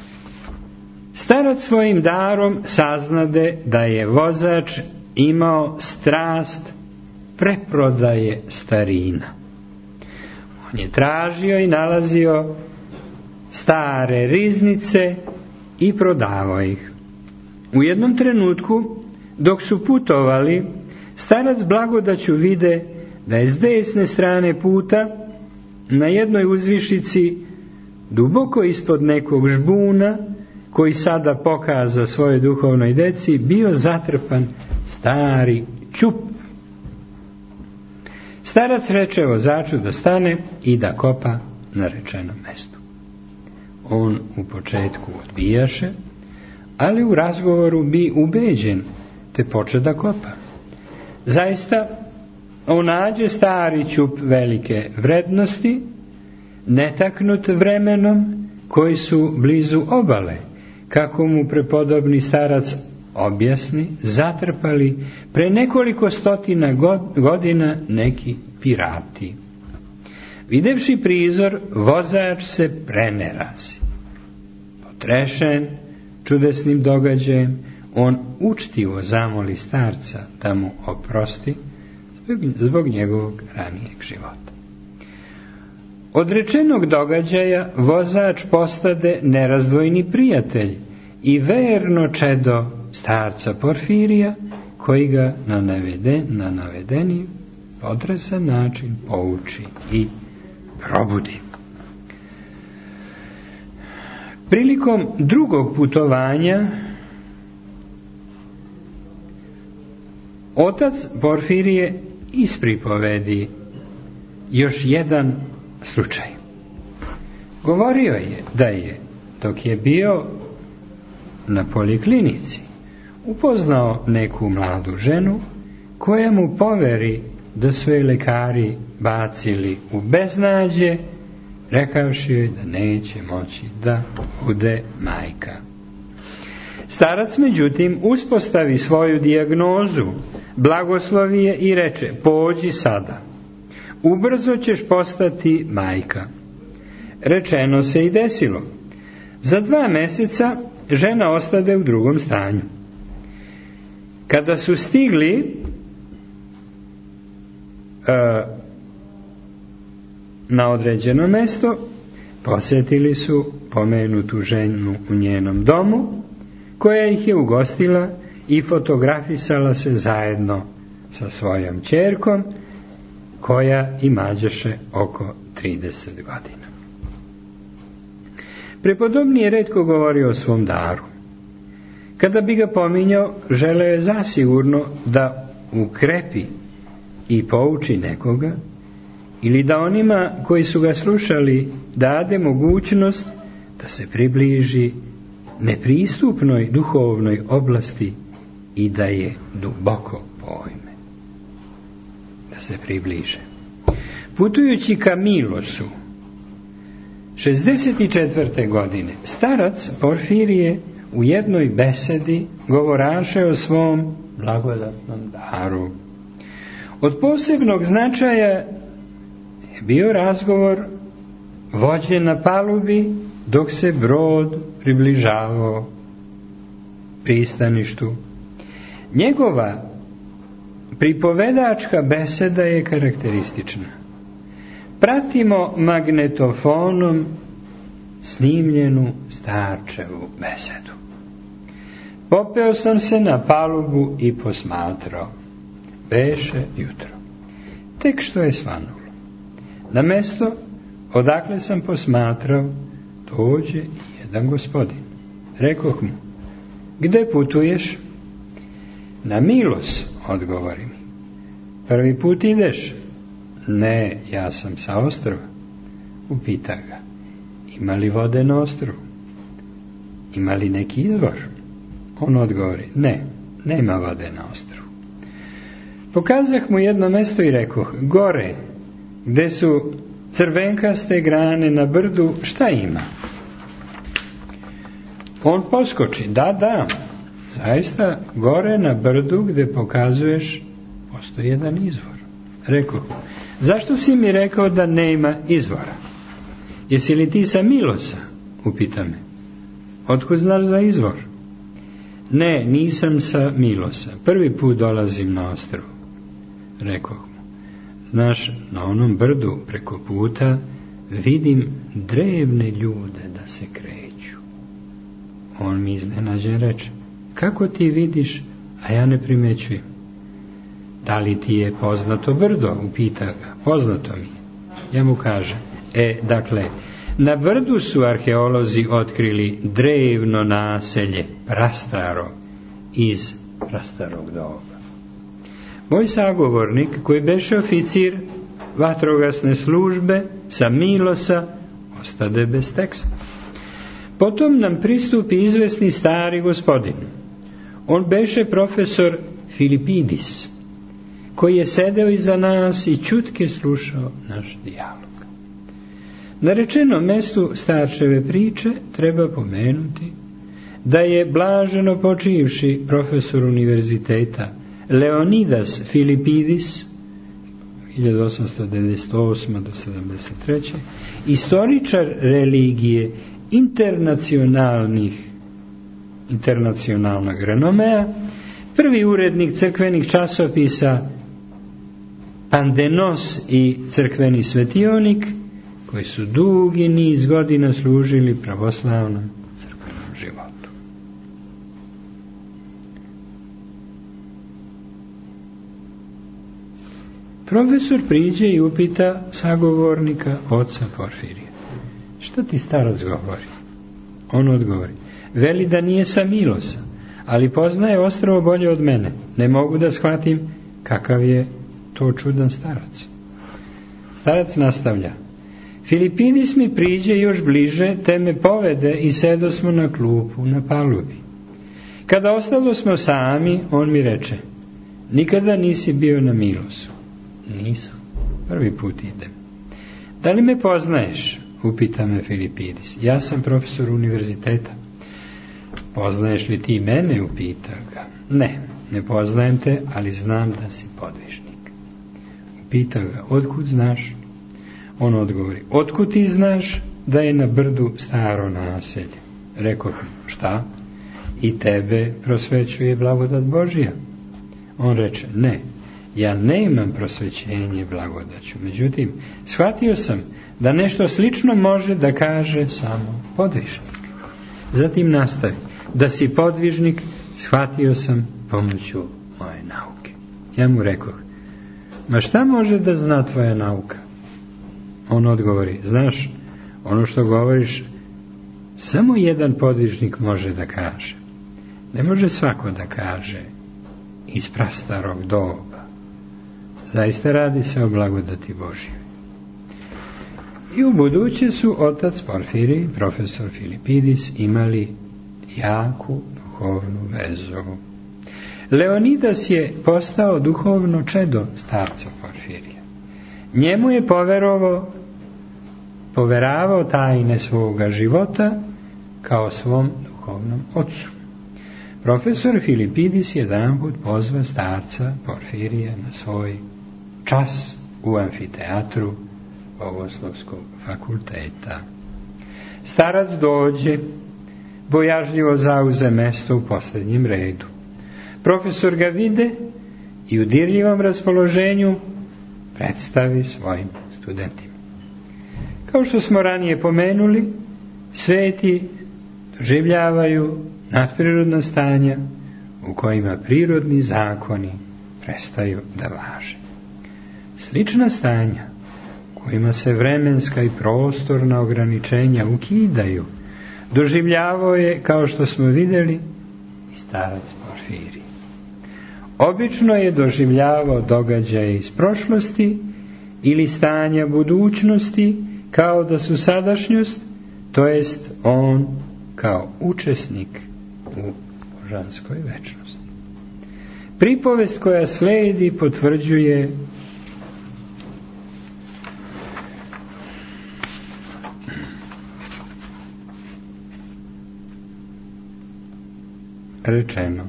Starac svojim darom saznade da je vozač imao strast preprodaje starina. On je tražio i nalazio stare riznice i prodavao ih. U jednom trenutku, dok su putovali, starac blagodaću vide da je s desne strane puta na jednoj uzvišici, duboko ispod nekog žbuna, koji sada pokaza svojoj duhovnoj deci, bio zatrpan stari ćup. Starac reče vozaču da stane i da kopa na rečenom mestu. On u početku odbijaše, ali u razgovoru bi ubeđen, te poče da kopa. Zaista, on nađe stari ćup velike vrednosti, netaknut vremenom, koji su blizu obale, kako mu prepodobni starac objasni, zatrpali pre nekoliko stotina godina neki pirati. Videvši prizor, vozač se prenerazi. Potrešen čudesnim događajem, on učtivo zamoli starca da mu oprosti zbog njegovog ranijeg života. Od rečenog događaja vozač postade nerazdvojni prijatelj i verno čedo starca Porfirija, koji ga na, naveden, na navedeni potresan način pouči i probudi. Prilikom drugog putovanja otac Porfirije ispripovedi još jedan slučaj. Govorio je da je, dok je bio na poliklinici, upoznao neku mladu ženu koja mu poveri da su je lekari bacili u beznađe, rekavši joj da neće moći da bude majka. Starac, međutim, uspostavi svoju dijagnozu, blagoslovi je i reče: pođi sada, ubrzo ćeš postati majka. Rečeno se i desilo. Za dva meseca žena ostade u drugom stanju. Kada su stigli e, na određeno mesto, posjetili su pomenutu ženu u njenom domu, koja ih je ugostila i fotografisala se zajedno sa svojom ćerkom, koja imađeše oko trideset godina. Prepodobni je retko govorio o svom daru. Kada bi ga pominjao, želeo je zasigurno da ukrepi i pouči nekoga, ili da onima koji su ga slušali dade mogućnost da se približi nepristupnoj duhovnoj oblasti i da je duboko pojme. Da se približe. Putujući ka Milosu, šezdeset četvrte godine, starac Porfirije u jednoj besedi govoraše o svom blagodatnom daru. Od posebnog značaja je bio razgovor vođen na palubi dok se brod približavao pristaništu. Njegova pripovedačka beseda je karakteristična. Pratimo magnetofonom snimljenu starčevu besedu. Popeo sam se na palubu i posmatrao. Beše jutro. Tek što je svanulo. Na mesto odakle sam posmatrao dođe jedan gospodin. Rekoh mu: gde putuješ? Na Milos, odgovori mi. Prvi put ideš? Ne, ja sam sa ostrva. Upita ga: ima li vode na ostrvu? Ima li neki izvor? On odgovori: ne, nema vode na ostrvu. Pokazah mu jedno mesto i rekoh: gore, gde su crvenkaste grane na brdu, šta ima? On poskoči: da, da, zaista gore na brdu gde pokazuješ postoji jedan izvor. Rekoh: zašto si mi rekao da nema izvora? Jesi li ti sa Milosa? Upita me. Otkud znaš za izvor? Ne, nisam sa Milosa. Prvi put dolazim na ostrvo. Rekao mu, znaš, na onom brdu preko puta vidim drevne ljude da se kreću. On mi iznenađen reče, kako ti vidiš, a ja ne primećujem? Da li ti je poznato brdo? Upita ga. Poznato mi je. Ja mu kažem, e, dakle, na brdu su arheolozi otkrili drevno naselje, prastaro, iz prastarog doba. Moj sagovornik, koji beše oficir vatrogasne službe sa Milosa, ostade bez teksta. Potom nam pristupi izvesni stari gospodin. On beše profesor Filipidis, koji je sedeo iza nas i čutke slušao naš dijalog. Na rečenom mestu starčeve priče treba pomenuti da je blaženo počivši profesor univerziteta Leonidas Filipidis hiljadu osamsto devedeset osme do sedamdeset treće istoričar religije internacionalnih internacionalnog renomea, prvi urednik crkvenih časopisa Pandenos i crkveni svetionik, koji su dugi niz godina služili pravoslavnom crkvenom životu. Profesor priđe i upita sagovornika, oca Porfirija, šta ti starac govori? On odgovori, veli da nije sa Milosa, ali poznaje ostrvo bolje od mene. Ne mogu da shvatim kakav je to čudan starac. Starac nastavlja, Filipidis mi priđe još bliže, te me povede i sedo smo na klupu, na palubi. Kada ostalo smo sami, on mi reče, nikada nisi bio na Milosu. Nisam, prvi put idem. Da li me poznaješ? Upita me Filipidis. Ja sam profesor univerziteta. Poznaješ li ti mene? Upita ga. Ne, ne poznajem te, ali znam da si podvižnik. Upita ga, otkud znaš? On odgovori, otkud ti znaš da je na brdu staro naselje? Rekao mi, šta? I tebe prosvećuje blagodat Božja? On reče, ne, ja nemam prosvećenje blagodaću. Međutim, shvatio sam da nešto slično može da kaže samo podvižnik. Zatim nastavi, da si podvižnik shvatio sam pomoću moje nauke. Ja mu rekao, ma šta može da zna tvoja nauka? On odgovori, znaš, ono što govoriš, samo jedan podvižnik može da kaže. Ne može svako da kaže iz prastarog doba. Zaista radi se o blagodati Božjoj. I u buduće su otac Porfirij i profesor Filipidis imali jaku duhovnu vezu. Leonidas je postao duhovno čedo starca Porfirija. Njemu je poverovao, poveravao tajne svoga života kao svom duhovnom ocu. Profesor Filipidis jedanput pozva starca Porfirija na svoj čas u amfiteatru Bogoslovskog fakulteta. Starac dođe, bojažljivo zauze mesto u posljednjem redu. Profesor ga vide i u dirljivom raspoloženju predstavi svojim studentima. Kao što smo ranije pomenuli, sveti doživljavaju nadprirodna stanja u kojima prirodni zakoni prestaju da važe. Slična stanja u kojima se vremenska i prostorna ograničenja ukidaju, doživljavao je, kao što smo vidjeli, i starac Porfirij. Obično je doživljavao događaje iz prošlosti ili stanja budućnosti kao da su sadašnjost, to jest on kao učesnik u božanskoj večnosti. Pripovest koja slijedi potvrđuje rečeno.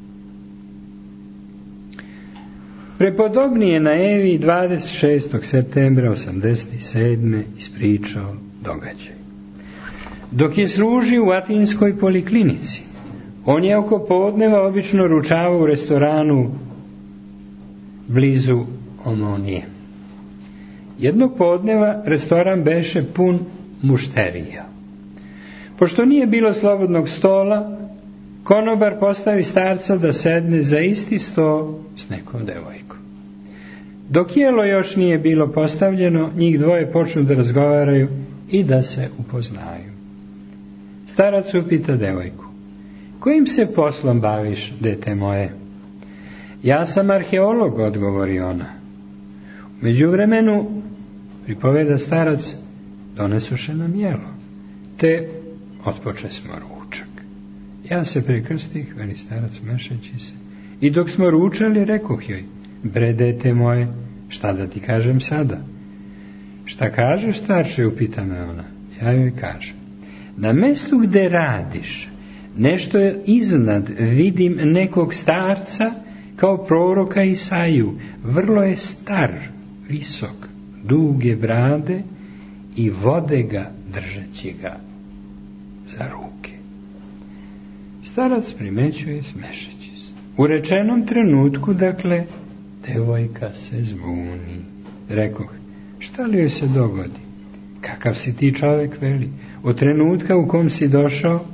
Prepodobni je na Evi dvadeset šestog septembra osamdeset sedme ispričao događaj. Dok je služio u atinskoj poliklinici, on je oko podneva obično ručavao u restoranu blizu Omonije. Jednog podneva restoran beše pun mušterija. Pošto nije bilo slobodnog stola, konobar postavi starca da sedne za isti sto s nekom devojkom. Dok jelo još nije bilo postavljeno, njih dvoje počnu da razgovaraju i da se upoznaju. Starac upita devojku: kojim se poslom baviš, dete moje? Ja sam arheolog, odgovori ona. U međuvremenu, pripoveda starac, donesuše nam jelo, te otpoče smo ručak. Ja se prekrstih, veli starac mešeći se, i dok smo ručali, rekoh joj: bre, dete moje, šta da ti kažem sada? Šta kažeš, starče, upita me ona. Ja joj kažem: na mestu gde radiš, nešto je iznad, vidim nekog starca kao proroka Isaiju, vrlo je star, visok, duge brade i vode ga držeći ga za ruke. Starac primećuje smešeći se. U rečenom trenutku, dakle, devojka se zbuni. Rekoh: šta li joj se dogodi? Kakav si ti čovek, veli? Od trenutka u kom si došao,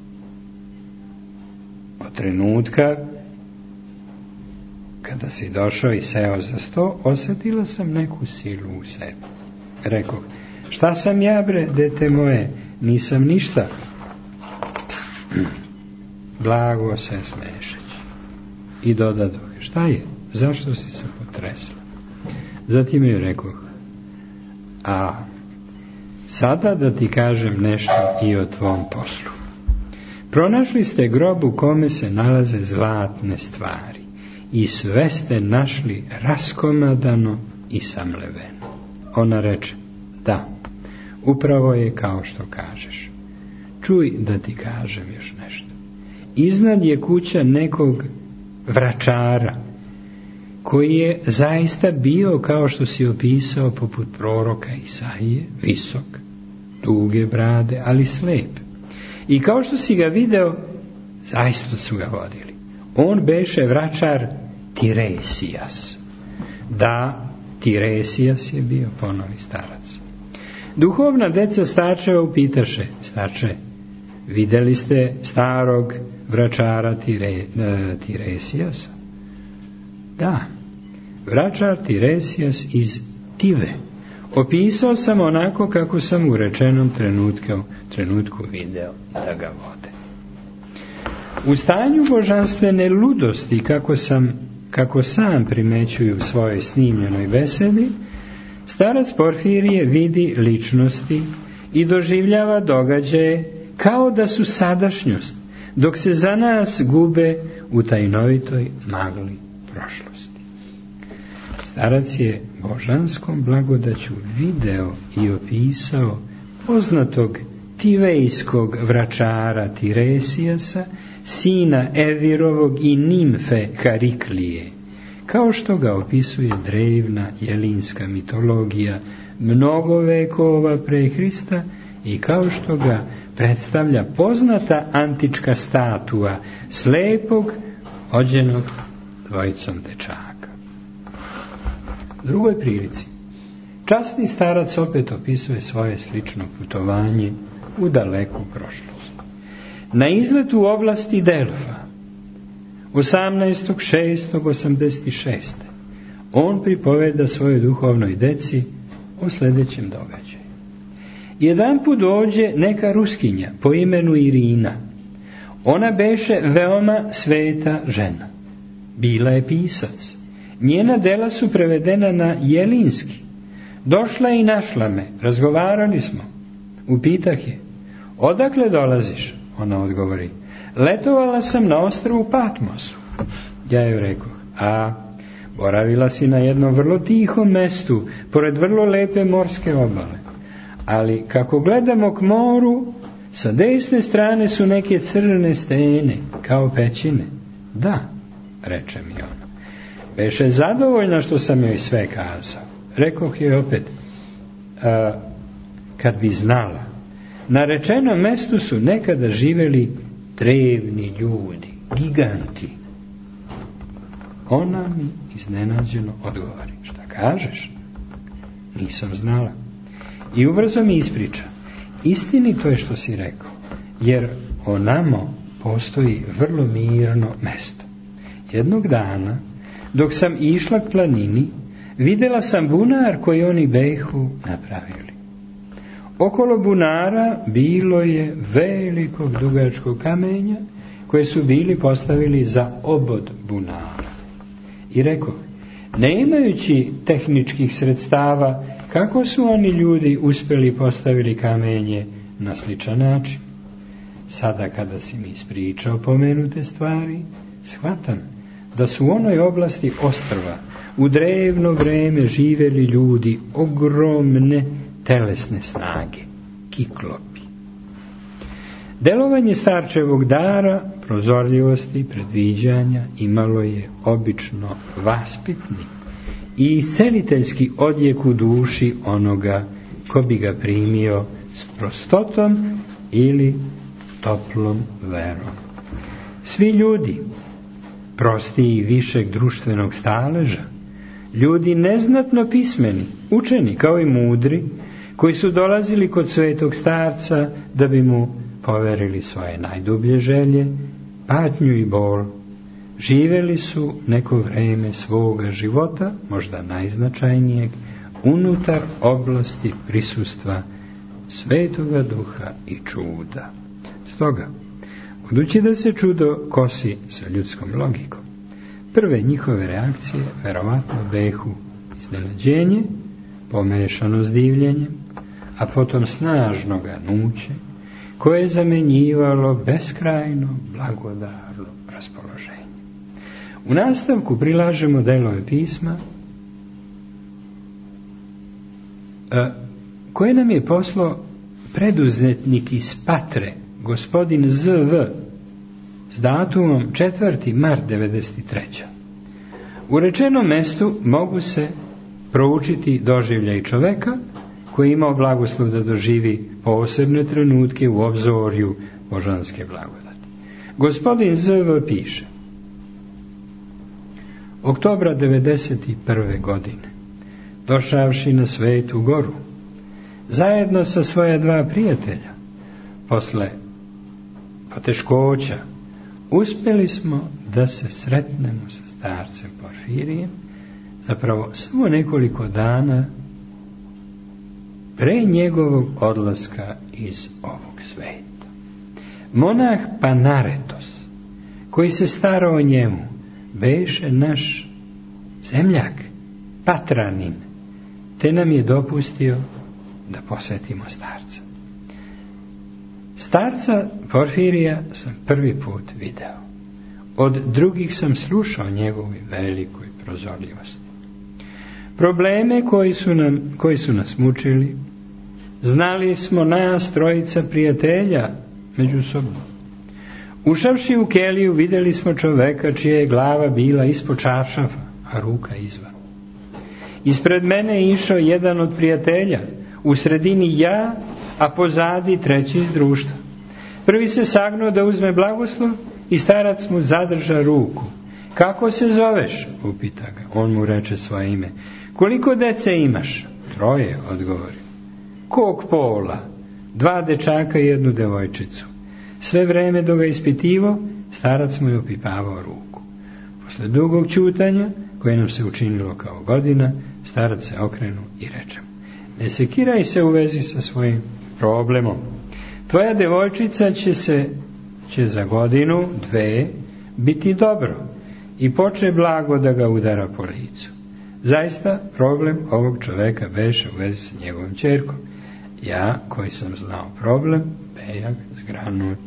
od trenutka kada si došao i seo za sto, osjetila sam neku silu u sebi. Rekoh: šta sam ja, bre, dete moje? Nisam ništa. Blago se smešeći. I dodadoh: šta je? Zašto si se potresla? Zatim joj rekoh: a sada da ti kažem nešto i o tvom poslu. Pronašli ste grob u kome se nalaze zlatne stvari i sve ste našli raskomadano i samleveno. Ona reče: da, upravo je kao što kažeš. Čuj da ti kažem još nešto. Iznad je kuća nekog vračara, koji je zaista bio, kao što si opisao, poput proroka Isaije, visok, duge brade, ali slep. I kao što si ga video, zaista su ga vodili. On beše vračar Tiresijas. Da, Tiresijas je bio, ponovi starac. Duhovna deca starčeva upitaše: starče, videli ste starog vračara Tire, Tiresijasa? Da, vračar Tiresijas iz Tive. Opisao sam onako kako sam u rečenom trenutku, trenutku video da ga vode. U stanju božanstvene ludosti, kako sam, kako sam primećuju u svojoj snimljenoj besedi, starac Porfirije vidi ličnosti i doživljava događaje kao da su sadašnjost, dok se za nas gube u tajnovitoj magli prošlosti. Starac je božanskom blagodaću video i opisao poznatog tivejskog vračara Tiresijasa, sina Evirovog i nimfe Kariklije, kao što ga opisuje drevna jelinska mitologija mnogo vekova pre Hrista i kao što ga predstavlja poznata antička statua slepog ođenog dvojicom dečaka. U drugoj prilici časni starac opet opisuje svoje slično putovanje u daleku prošlost. Na izletu u oblasti Delfa osamnaestog šestog osamdeset šeste on pripoveda svojoj duhovnoj deci o sljedećem događaju. Jedan put dođe neka Ruskinja po imenu Irina. Ona beše veoma sveta žena. Bila je pisac. Njena dela su prevedena na jelinski. Došla i našla me, razgovarali smo. Upitah je: odakle dolaziš? Ona odgovori: letovala sam na ostrvu Patmosu. Ja joj rekoh: a, boravila si na jednom vrlo tihom mestu, pored vrlo lepe morske obale. Ali kako gledamo k moru, sa desne strane su neke crne stene, kao pećine. Da, reče mi ona. Beše zadovoljna što sam joj sve kazao. Rekoh joj opet: a, kad bi znala Na rečenom mestu su nekada živeli drevni ljudi, giganti. Ona mi iznenađeno odgovori: šta kažeš? Nisam znala. I ubrzo mi ispriča: istinito je što si rekao, jer onamo postoji vrlo mirno mesto. Jednog dana, dok sam išla k planini, vidjela sam bunar koji oni behu napravili. Okolo bunara bilo je velikog dugačkog kamenja koje su bili postavili za obod bunara. I rekao: ne imajući tehničkih sredstava, kako su oni ljudi uspjeli postaviti kamenje na sličan način? Sada kada si mi ispričao pomenute stvari, shvatam da su u onoj oblasti ostrva u drevno vreme živjeli ljudi ogromne telesne snage, kiklopi. Delovanje starčevog dara, prozorljivosti, predviđanja imalo je obično vaspitni i isceliteljski odjek u duši onoga ko bi ga primio s prostotom ili toplom verom. Svi ljudi, prosti i višeg društvenog staleža, ljudi neznatno pismeni, učeni kao i mudri, koji su dolazili kod svetog starca da bi mu poverili svoje najdublje želje, patnju i bol, živjeli su neko vrijeme svoga života, možda najznačajnijeg, unutar oblasti prisustva Svetoga Duha i čuda. Stoga, budući da se čudo kosi sa ljudskom logikom, prve njihove reakcije verovatno behu iznenađenje, pomešano s divljenjem, a potom snažno ganuće, koje je zamenjivalo beskrajno blagodarno raspoloženje. U nastavku prilažemo delove pisma koje nam je poslao preduzetnik iz Patre, gospodin Z V, s datumom četvrti mart devedeset treće. U rečenom mestu mogu se proučiti doživljaj čoveka koji je imao blagoslov da doživi posebne trenutke u obzorju božanske blagodati. Gospodin Z V piše: oktobra devedeset prve godine, došavši na Svetu Goru, zajedno sa svoja dva prijatelja, posle poteškoća, uspjeli smo da se sretnemo sa starcem Porfirijem, zapravo samo nekoliko dana pre njegovog odlaska iz ovog sveta. Monah Panaretos, koji se starao o njemu, beše naš zemljak, patranin, te nam je dopustio da posjetimo starca. Starca Porfirija sam prvi put video. Od drugih sam slušao njegovoj velikoj prozorljivosti. Probleme koji su, nam, koji su nas mučili, znali smo nas trojica prijatelja među sobom. Ušavši u keliju, vidjeli smo čoveka čija je glava bila ispod čaršafa, a ruka izvan. Ispred mene je išao jedan od prijatelja, u sredini ja, a pozadi treći iz društva. Prvi se sagnuo da uzme blagoslov i starac mu zadrža ruku. Kako se zoveš? Upita ga. On mu reče svoje ime. Koliko dece imaš? Troje, odgovori. Kog pola? Dva dečaka i jednu devojčicu. Sve vreme dok ga ispitivo, starac mu je opipavao ruku. Posle dugog ćutanja, koje nam se učinilo kao godina, starac se okrenu i reče: ne sekiraj se u vezi sa svojim problemom. Tvoja devojčica će se će za godinu, dve, biti dobro i poče blago da ga udara po licu. Zaista, problem ovog čoveka beše u vezi sa njegovom ćerkom. Ja, koji sam znao problem, bejak, zgranut.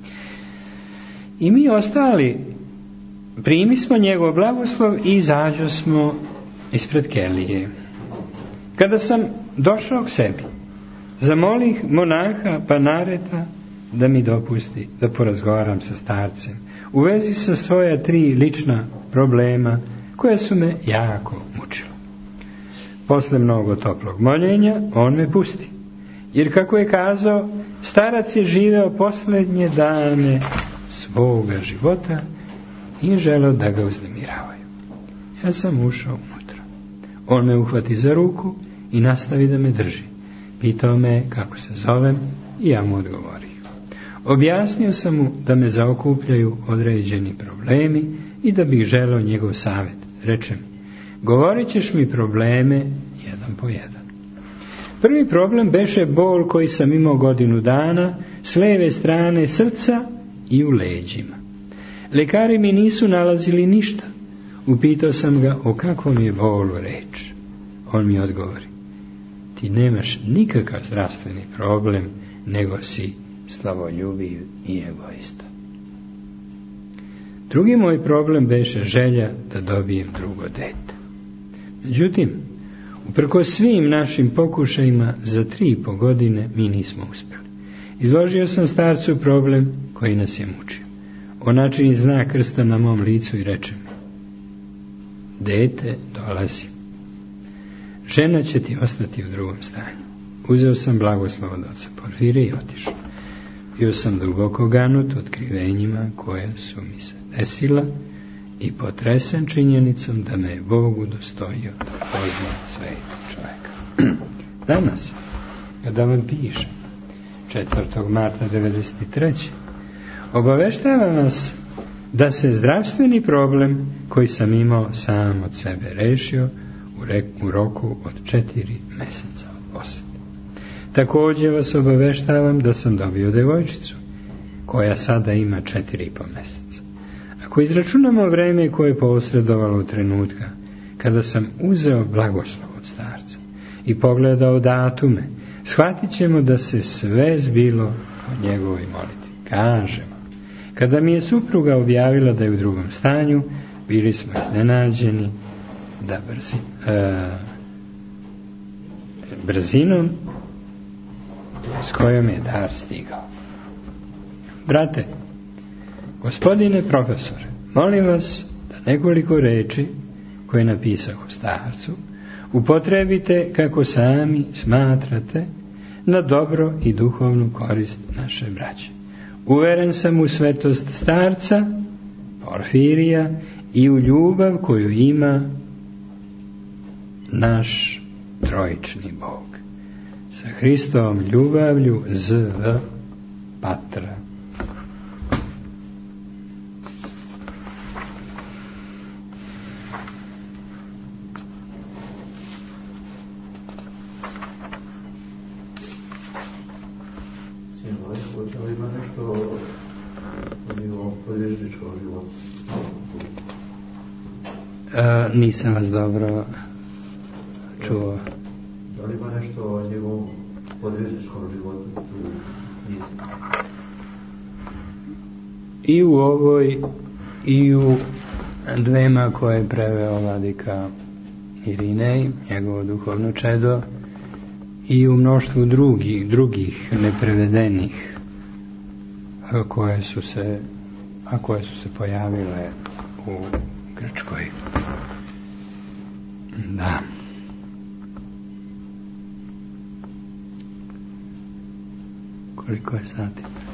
I mi ostali primi smo njegov blagoslov i izađo smo ispred kelije. Kada sam došao k sebi, zamolih monaha Panareta da mi dopusti da porazgovaram sa starcem u vezi sa svoja tri lična problema koje su me jako mučila. Posle mnogo toplog moljenja on me pusti. Jer kako je kazao, starac je živeo posljednje dane svoga života i želeo da ga uznemiravaju. Ja sam ušao unutra. On me uhvati za ruku i nastavi da me drži. Pitao me kako se zovem i ja mu odgovorih. Objasnio sam mu da me zaokupljaju određeni problemi i da bih želeo njegov savjet. Reče mi, govorit ćeš mi probleme jedan po jedan. Prvi problem beše bol koji sam imao godinu dana s lijeve strane srca i u leđima. Lekari mi nisu nalazili ništa. Upitao sam ga o kakvom je bolu reč. On mi odgovori, ti nemaš nikakav zdravstveni problem, nego si slavoljubiv i egoista. Drugi moj problem beše želja da dobijem drugo dete. Međutim, uprko svim našim pokušajima za tri i po godine mi nismo uspjeli. Izložio sam starcu problem koji nas je mučio. On načini znak krsta na mom licu i reče mi, dete dolazi. Žena će ti ostati u drugom stanju. Uzeo sam blagoslov od oca Porfirija i otišao. Bio sam duboko ganut otkrivenjima koja su mi se desila i potresen činjenicom da me je Bog udostojio da pozna svetog čovjeka. Danas, kada vam pišem, četvrtog marta devedeset treće. obaveštavam vas da se zdravstveni problem koji sam imao sam od sebe rešio u, re, u roku od četiri meseca od posete. Također vas obaveštavam da sam dobio devojčicu, koja sada ima četiri i po meseca. Ako izračunamo vreme koje je posredovalo u trenutka kada sam uzeo blagoslov od starca i pogledao datume, shvatit ćemo da se sve zbilo o njegovoj molitvi. Kažemo, kada mi je supruga objavila da je u drugom stanju, bili smo iznenađeni da brzi, e, brzinom s kojom je dar stigao. Brate, gospodine profesore, molim vas da nekoliko reči koje napisao o starcu upotrebite kako sami smatrate na dobro i duhovnu korist naše braće. Uveren sam u svetost starca Porfirija i u ljubav koju ima naš trojični Bog. Sa Hristovom ljubavlju Z V Patra. A, nisam vas dobro čuo. Da li ima nešto o njegovom podvižničkom životu? I u ovoj i u dvema koje je preveo vladika Irinej, njegovo duhovno čedo, i u mnoštvu drugih, drugih neprevedenih a koje su se a koje su se pojavile u Grčkoj. Da. Koliko je sati?